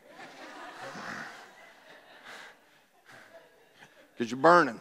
Because you're burning.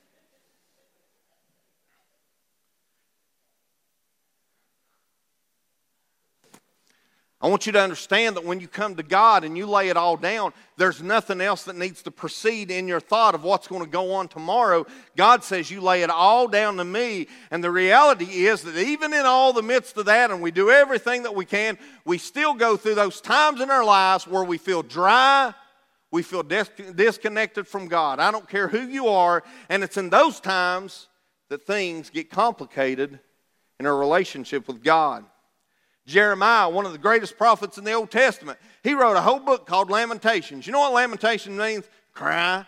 I want you to understand that when you come to God and you lay it all down, there's nothing else that needs to proceed in your thought of what's going to go on tomorrow. God says you lay it all down to me. And the reality is that even in all the midst of that, and we do everything that we can, we still go through those times in our lives where we feel dry, we feel dis- disconnected from God. I don't care who you are, and it's in those times that things get complicated in our relationship with God. Jeremiah, one of the greatest prophets in the Old Testament, he wrote a whole book called Lamentations. You know what lamentation means? Cry.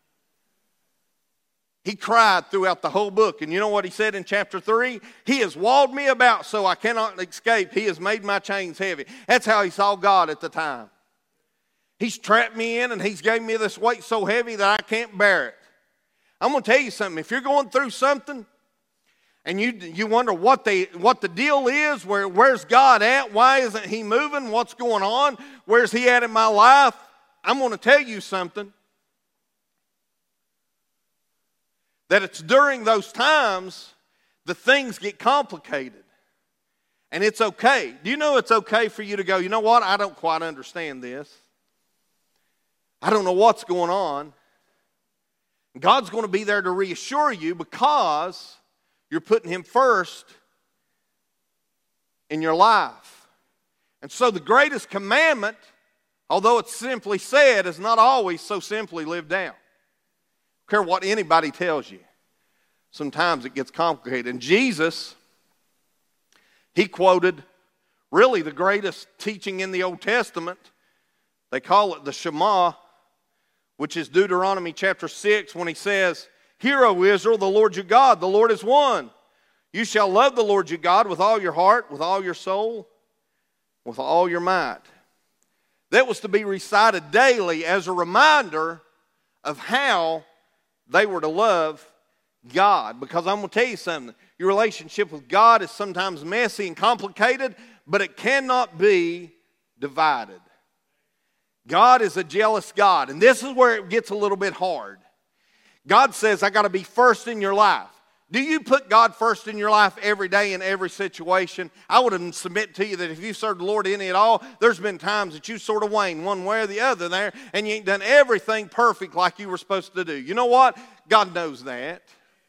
He cried throughout the whole book. And you know what he said in chapter three? He has walled me about so I cannot escape. He has made my chains heavy. That's how he saw God at the time. He's trapped me in and he's gave me this weight so heavy that I can't bear it. I'm going to tell you something. If you're going through something, and you you wonder what the what the deal is, where where's God at? Why isn't He moving? What's going on? Where's He at in my life? I'm going to tell you something. That it's during those times the things get complicated. And it's okay. Do you know it's okay for you to go, you know what? I don't quite understand this. I don't know what's going on. God's going to be there to reassure you because you're putting Him first in your life. And so the greatest commandment, although it's simply said, is not always so simply lived out. I don't care what anybody tells you. Sometimes it gets complicated. And Jesus, He quoted really the greatest teaching in the Old Testament. They call it the Shema, which is Deuteronomy chapter six, when He says, "Hear, O Israel, the Lord your God, the Lord is one. You shall love the Lord your God with all your heart, with all your soul, with all your might." That was to be recited daily as a reminder of how they were to love God. Because I'm going to tell you something. Your relationship with God is sometimes messy and complicated, but it cannot be divided. God is a jealous God, and this is where it gets a little bit hard. God says, I got to be first in your life. Do you put God first in your life every day in every situation? I would submit to you that if you served the Lord any at all, there's been times that you sort of wane one way or the other there, and you ain't done everything perfect like you were supposed to do. You know what? God knows that.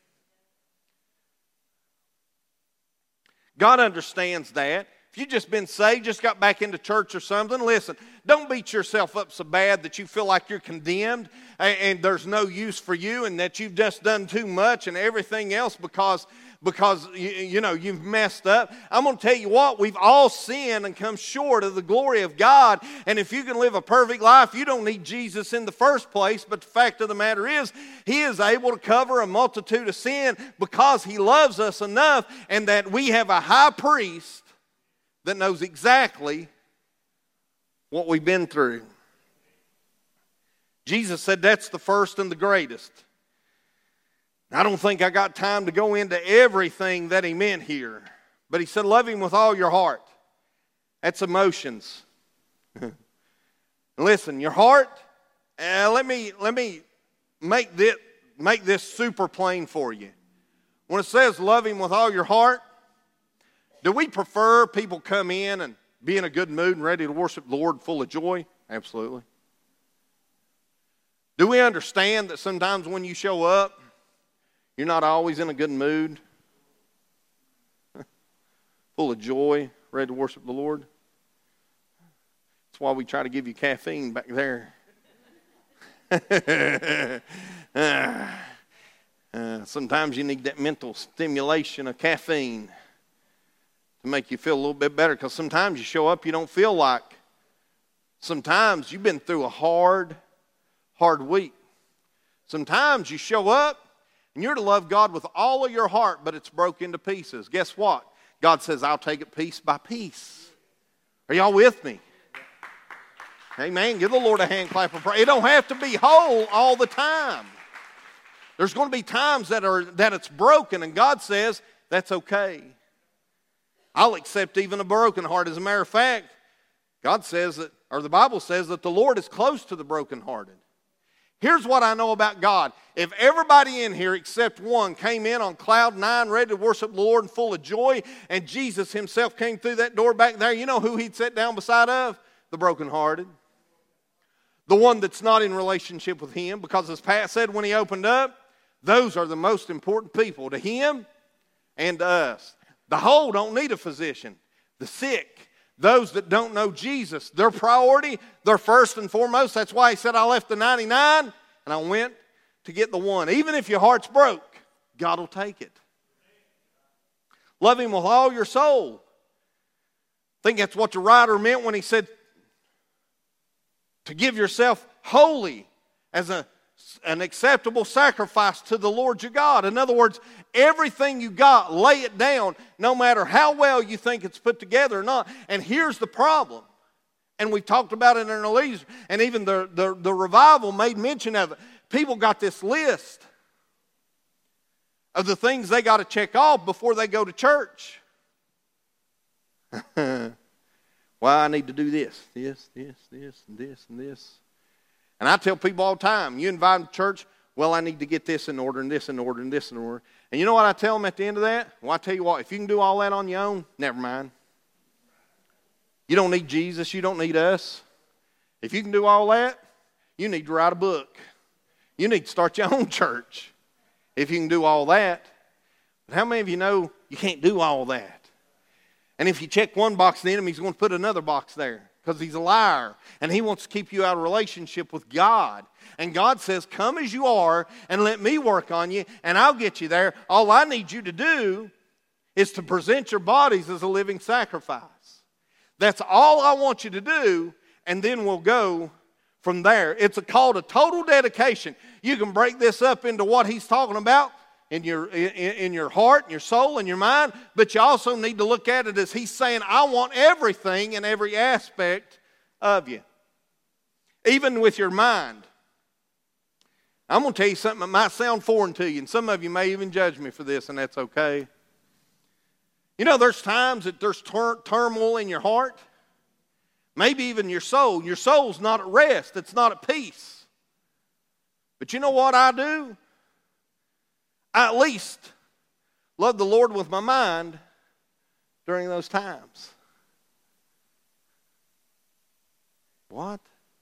God understands that. If you've just been saved, just got back into church or something, listen, don't beat yourself up so bad that you feel like you're condemned and, and there's no use for you and that you've just done too much and everything else because, because you, you know, you've messed up. I'm going to tell you what, we've all sinned and come short of the glory of God. And if you can live a perfect life, you don't need Jesus in the first place. But the fact of the matter is, He is able to cover a multitude of sin because He loves us enough, and that we have a high priest that knows exactly what we've been through. Jesus said that's the first and the greatest. I don't think I got time to go into everything that He meant here. But He said, love Him with all your heart. That's emotions. Listen, your heart, uh, let me, let me make this, make this super plain for you. When it says love Him with all your heart, do we prefer people come in and be in a good mood and ready to worship the Lord full of joy? Absolutely. Do we understand that sometimes when you show up, you're not always in a good mood? Full of joy, ready to worship the Lord? That's why we try to give you caffeine back there. uh, uh, sometimes you need that mental stimulation of caffeine to make you feel a little bit better, because sometimes you show up, you don't feel like. Sometimes you've been through a hard, hard week. Sometimes you show up and you're to love God with all of your heart, but it's broke into pieces. Guess what? God says, I'll take it piece by piece. Are y'all with me? Amen. Give the Lord a hand clap of praise. It don't have to be whole all the time. There's going to be times that are that it's broken, and God says, that's okay. I'll accept even a broken heart. As a matter of fact, God says that, or the Bible says that the Lord is close to the brokenhearted. Here's what I know about God. If everybody in here except one came in on cloud nine, ready to worship the Lord and full of joy, and Jesus himself came through that door back there, you know who he'd sit down beside of? The brokenhearted. The one that's not in relationship with him, because as Pat said when he opened up, those are the most important people to him and to us. The whole don't need a physician. The sick, those that don't know Jesus, their priority, they're first and foremost. That's why he said, I left the ninety-nine and I went to get the one. Even if your heart's broke, God will take it. Love him with all your soul. I think that's what the writer meant when he said to give yourself wholly as a, an acceptable sacrifice to the Lord your God. In other words, everything you got, lay it down, no matter how well you think it's put together or not. And here's the problem. And we've talked about it in our leaders, and even the, the, the revival made mention of it. People got this list of the things they got to check off before they go to church. Well, I need to do this, this, this, this, and this, and this. And I tell people all the time, you invite them to church, well, I need to get this in order, and this in order, and this in order. And you know what I tell them at the end of that? Well, I tell you what, if you can do all that on your own, never mind. You don't need Jesus, you don't need us. If you can do all that, you need to write a book. You need to start your own church if you can do all that. But how many of you know you can't do all that? And if you check one box, the enemy's going to put another box there because he's a liar. And he wants to keep you out of relationship with God. And God says, come as you are and let me work on you and I'll get you there. All I need you to do is to present your bodies as a living sacrifice. That's all I want you to do, and then we'll go from there. It's a call to total dedication. You can break this up into what he's talking about in your, in, in your heart, and your soul, and your mind, but you also need to look at it as he's saying, I want everything in every aspect of you. Even with your mind. I'm going to tell you something that might sound foreign to you, and some of you may even judge me for this, and that's okay. You know, there's times that there's tur- turmoil in your heart, maybe even your soul. Your soul's not at rest. It's not at peace. But you know what I do? I at least love the Lord with my mind during those times. What?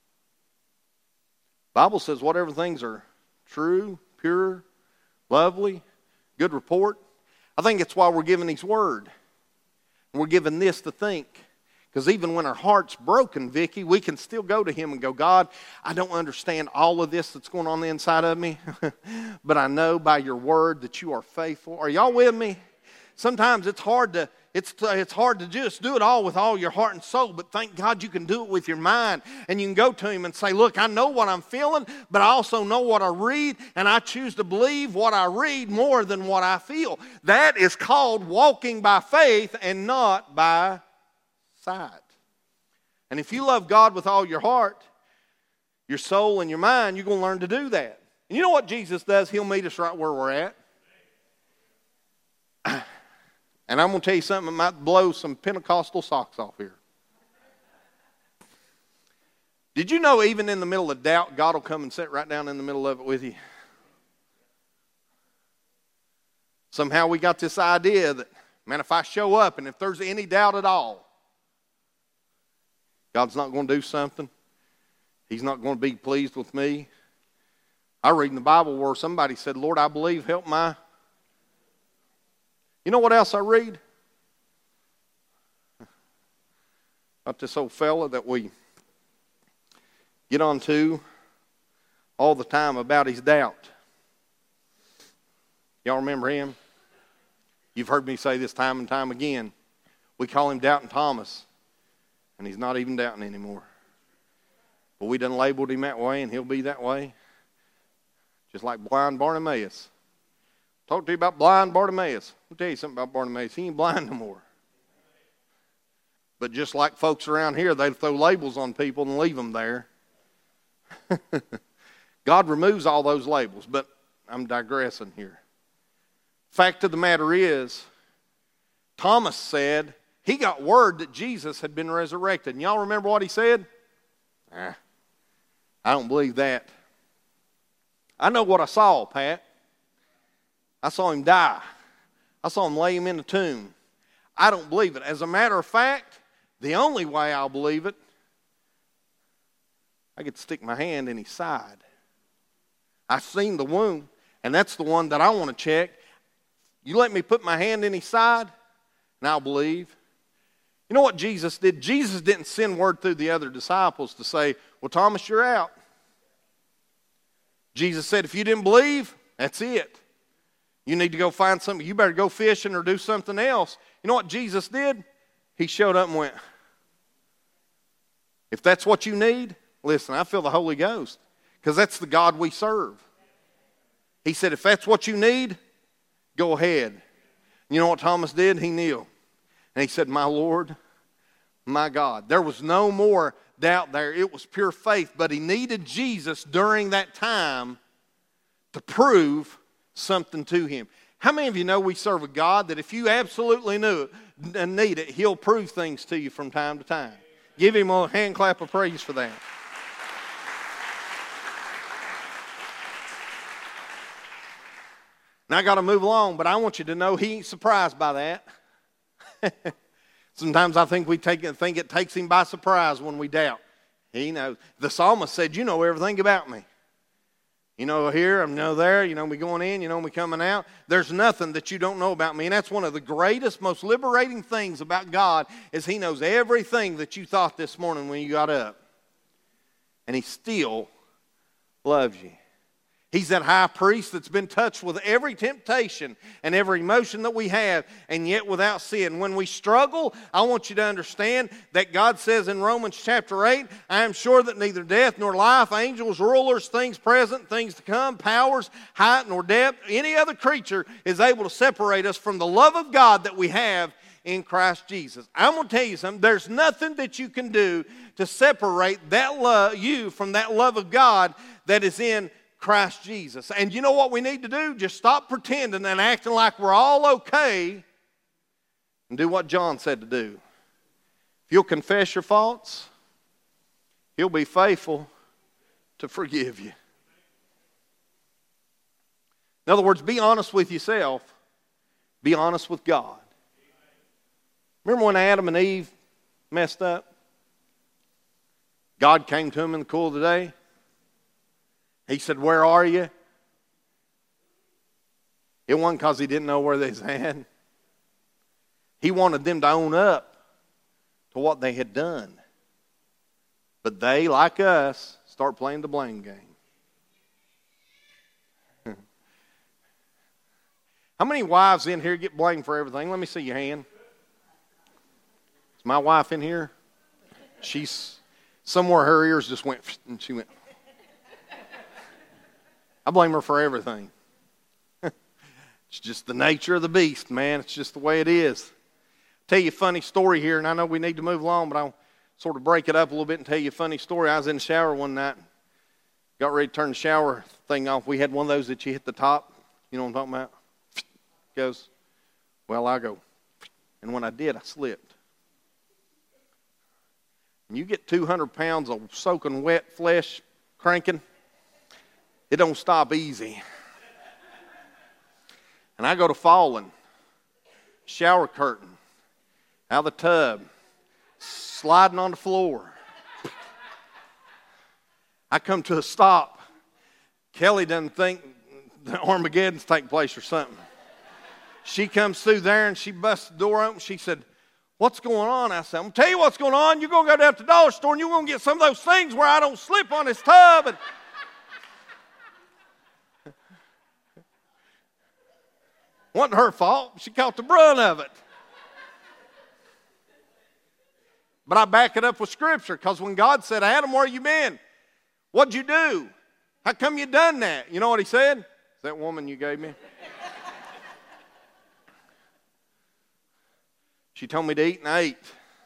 The Bible says whatever things are true, pure, lovely, good report. I think it's why we're given His Word. We're given this to think. Because even when our heart's broken, Vicki, we can still go to Him and go, God, I don't understand all of this that's going on the inside of me, but I know by your Word that you are faithful. Are y'all with me? Sometimes it's hard to it's it's hard to just do it all with all your heart and soul, but thank God you can do it with your mind. And you can go to Him and say, look, I know what I'm feeling, but I also know what I read, and I choose to believe what I read more than what I feel. That is called walking by faith and not by sight. And if you love God with all your heart, your soul, and your mind, you're going to learn to do that. And you know what Jesus does? He'll meet us right where we're at. And I'm going to tell you something that might blow some Pentecostal socks off here. Did you know even in the middle of doubt, God will come and sit right down in the middle of it with you? Somehow we got this idea that, man, if I show up and if there's any doubt at all, God's not going to do something. He's not going to be pleased with me. I read in the Bible where somebody said, Lord, I believe, help my... You know what else I read? About this old fella that we get on to all the time about his doubt. Y'all remember him? You've heard me say this time and time again. We call him Doubting Thomas, and he's not even doubting anymore. But we done labeled him that way, and he'll be that way. Just like blind Bartimaeus. Talk to you about blind Bartimaeus. I'll tell you something about Bartimaeus. He ain't blind no more. But just like folks around here, they throw labels on people and leave them there. God removes all those labels, but I'm digressing here. Fact of the matter is, Thomas said he got word that Jesus had been resurrected. And y'all remember what he said? Ah, I don't believe that. I know what I saw, Pat. I saw him die. I saw him lay him in the tomb. I don't believe it. As a matter of fact, the only way I'll believe it, I get to stick my hand in his side. I've seen the wound, and that's the one that I want to check. You let me put my hand in his side, and I'll believe. You know what Jesus did? Jesus didn't send word through the other disciples to say, well, Thomas, you're out. Jesus said, if you didn't believe, that's it. You need to go find something. You better go fishing or do something else. You know what Jesus did? He showed up and went, if that's what you need, listen, I feel the Holy Ghost, because that's the God we serve. He said, if that's what you need, go ahead. You know what Thomas did? He kneeled. And he said, my Lord, my God. There was no more doubt there. It was pure faith. But he needed Jesus during that time to prove something to him. How many of you know we serve a God that if you absolutely knew it and need it, he'll prove things to you from time to time? Give him a hand clap of praise for that. Now I got to move along, but I want you to know he ain't surprised by that. Sometimes I think we take it, think it takes him by surprise when we doubt. He knows. The psalmist said, you know everything about me. You know here, I know there, you know me going in, you know me coming out. There's nothing that you don't know about me. And that's one of the greatest, most liberating things about God is he knows everything that you thought this morning when you got up. And he still loves you. He's that high priest that's been touched with every temptation and every emotion that we have, and yet without sin. When we struggle, I want you to understand that God says in Romans chapter eight, I am sure that neither death nor life, angels, rulers, things present, things to come, powers, height nor depth, any other creature is able to separate us from the love of God that we have in Christ Jesus. I'm going to tell you something. There's nothing that you can do to separate that love, you from that love of God that is in Christ Jesus. And you know what we need to do? Just stop pretending and acting like we're all okay and do what John said to do. If you'll confess your faults, he'll be faithful to forgive you. In other words, be honest with yourself. Be honest with God. Remember when Adam and Eve messed up? God came to them in the cool of the day. He said, where are you? It wasn't because he didn't know where they was at. He wanted them to own up to what they had done. But they, like us, start playing the blame game. How many wives in here get blamed for everything? Let me see your hand. Is my wife in here? She's, somewhere her ears just went, and she went, I blame her for everything. It's just the nature of the beast, man. It's just the way it is. I'll tell you a funny story here, and I know we need to move along, but I'll sort of break it up a little bit and tell you a funny story. I was in the shower one night, got ready to turn the shower thing off. We had one of those that you hit the top. You know what I'm talking about? Goes, well, I go. And when I did, I slipped. And you get two hundred pounds of soaking wet flesh cranking, it don't stop easy. And I go to falling. Shower curtain. Out of the tub. Sliding on the floor. I come to a stop. Kelly doesn't think the Armageddon's taking place or something. She comes through there and she busts the door open. She said, what's going on? I said, I'm going to tell you what's going on. You're going to go down to the dollar store and you're going to get some of those things where I don't slip on this tub. And wasn't her fault. She caught the brunt of it. But I back it up with Scripture, because when God said, Adam, where you been? What'd you do? How come you done that? You know what he said? Is that woman you gave me? She told me to eat, and I ate.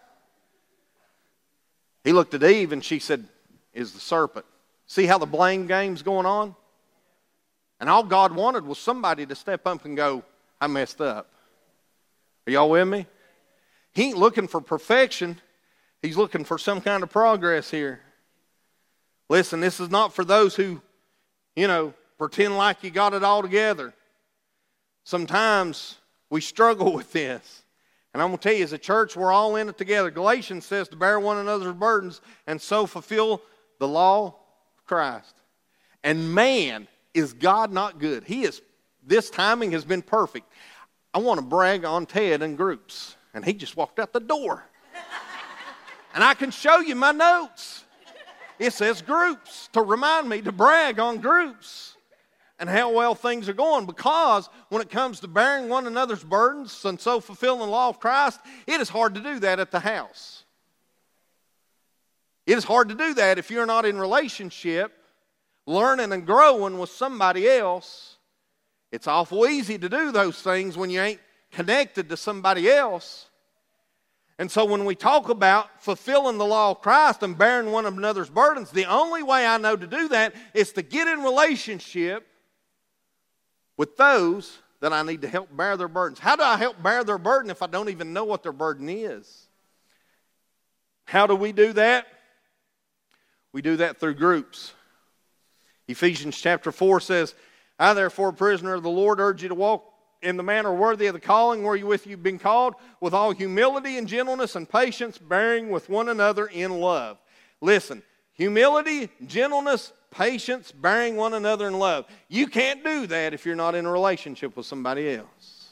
He looked at Eve, and she said, is the serpent. See how the blame game's going on? And all God wanted was somebody to step up and go, I messed up. Are y'all with me? He ain't looking for perfection. He's looking for some kind of progress here. Listen, this is not for those who, you know, pretend like you got it all together. Sometimes we struggle with this. And I'm going to tell you, as a church, we're all in it together. Galatians says to bear one another's burdens and so fulfill the law of Christ. And man, is God not good. He is, this timing has been perfect. I want to brag on Ted in groups. And he just walked out the door. And I can show you my notes. It says groups to remind me to brag on groups and how well things are going, because when it comes to bearing one another's burdens and so fulfilling the law of Christ, it is hard to do that at the house. It is hard to do that if you're not in relationship, learning and growing with somebody else. It's awful easy to do those things when you ain't connected to somebody else. And so when we talk about fulfilling the law of Christ and bearing one another's burdens, the only way I know to do that is to get in relationship with those that I need to help bear their burdens. How do I help bear their burden if I don't even know what their burden is? How do we do that? We do that through groups. Ephesians chapter four says, I therefore, prisoner of the Lord, urge you to walk in the manner worthy of the calling wherewith you've been called, with all humility and gentleness and patience, bearing with one another in love. Listen, humility, gentleness, patience, bearing one another in love. You can't do that if you're not in a relationship with somebody else.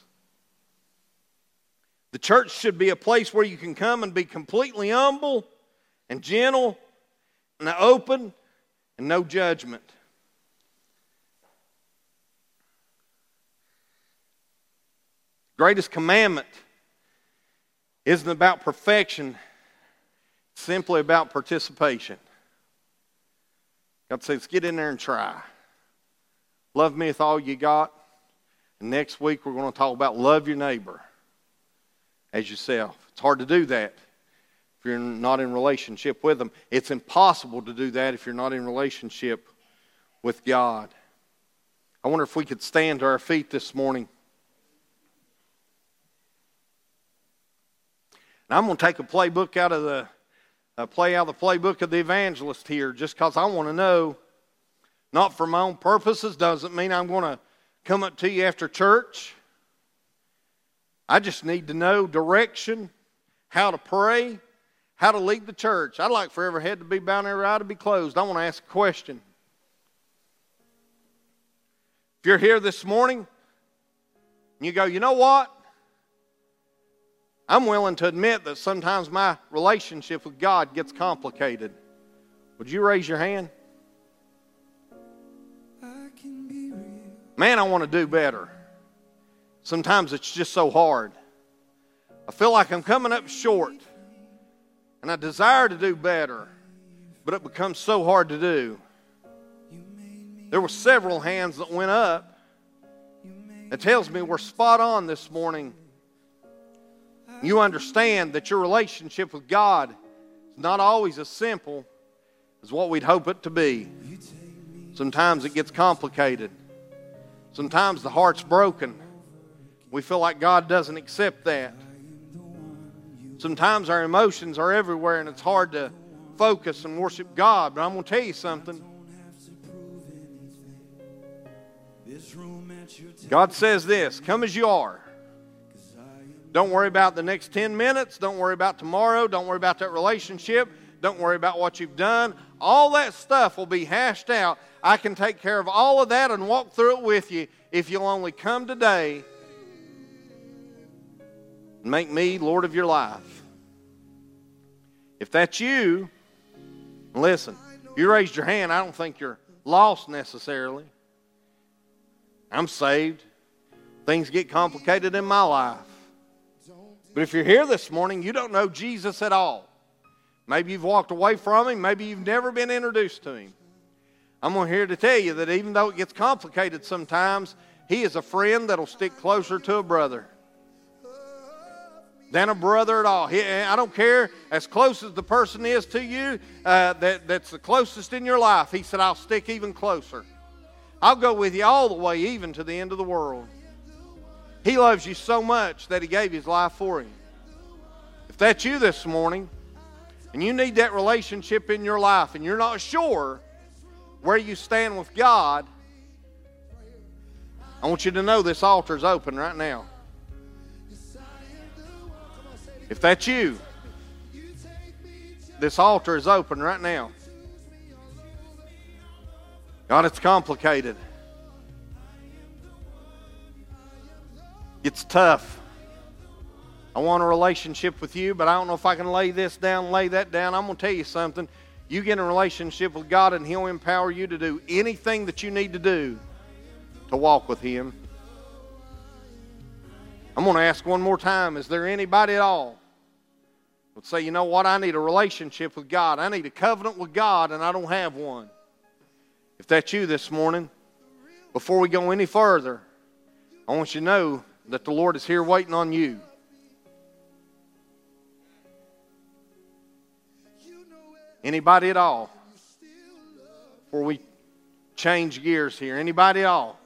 The church should be a place where you can come and be completely humble and gentle and open and no judgment. Greatest commandment isn't about perfection, it's simply about participation. God says, get in there and try. Love me with all you got. And next week we're going to talk about love your neighbor as yourself. It's hard to do that if you're not in relationship with them. It's impossible to do that if you're not in relationship with God. I wonder if we could stand to our feet this morning. And I'm going to take a playbook out of the uh, play out of the playbook of the evangelist here, just because I want to know, not for my own purposes, doesn't mean I'm going to come up to you after church. I just need to know direction, how to pray, how to lead the church. I'd like for every head to be bowed and every eye to be closed. I want to ask a question. If you're here this morning and you go, you know what? I'm willing to admit that sometimes my relationship with God gets complicated. Would you raise your hand? Man, I want to do better. Sometimes it's just so hard. I feel like I'm coming up short. And I desire to do better. But it becomes so hard to do. There were several hands that went up. It tells me we're spot on this morning. You understand that your relationship with God is not always as simple as what we'd hope it to be. Sometimes it gets complicated. Sometimes the heart's broken. We feel like God doesn't accept that. Sometimes our emotions are everywhere and it's hard to focus and worship God. But I'm going to tell you something. God says this, come as you are. Don't worry about the next ten minutes. Don't worry about tomorrow. Don't worry about that relationship. Don't worry about what you've done. All that stuff will be hashed out. I can take care of all of that and walk through it with you if you'll only come today and make me Lord of your life. If that's you, listen, you raised your hand, I don't think you're lost necessarily. I'm saved. Things get complicated in my life. But if you're here this morning, you don't know Jesus at all. Maybe you've walked away from Him. Maybe you've never been introduced to Him. I'm here to tell you that even though it gets complicated sometimes, He is a friend that'll stick closer to a brother. than a brother at all. He, I don't care as close as the person is to you, uh, that, that's the closest in your life. He said, I'll stick even closer. I'll go with you all the way, even to the end of the world. He loves you so much that he gave his life for you. If that's you this morning, and you need that relationship in your life, and you're not sure where you stand with God, I want you to know this altar is open right now. If that's you, this altar is open right now. God, it's complicated. It's tough. I want a relationship with you, but I don't know if I can lay this down, lay that down. I'm going to tell you something. You get in a relationship with God and He'll empower you to do anything that you need to do to walk with Him. I'm going to ask one more time, is there anybody at all who would say, you know what, I need a relationship with God. I need a covenant with God and I don't have one. If that's you this morning, before we go any further, I want you to know that the Lord is here waiting on you. Anybody at all? Before we change gears here, anybody at all?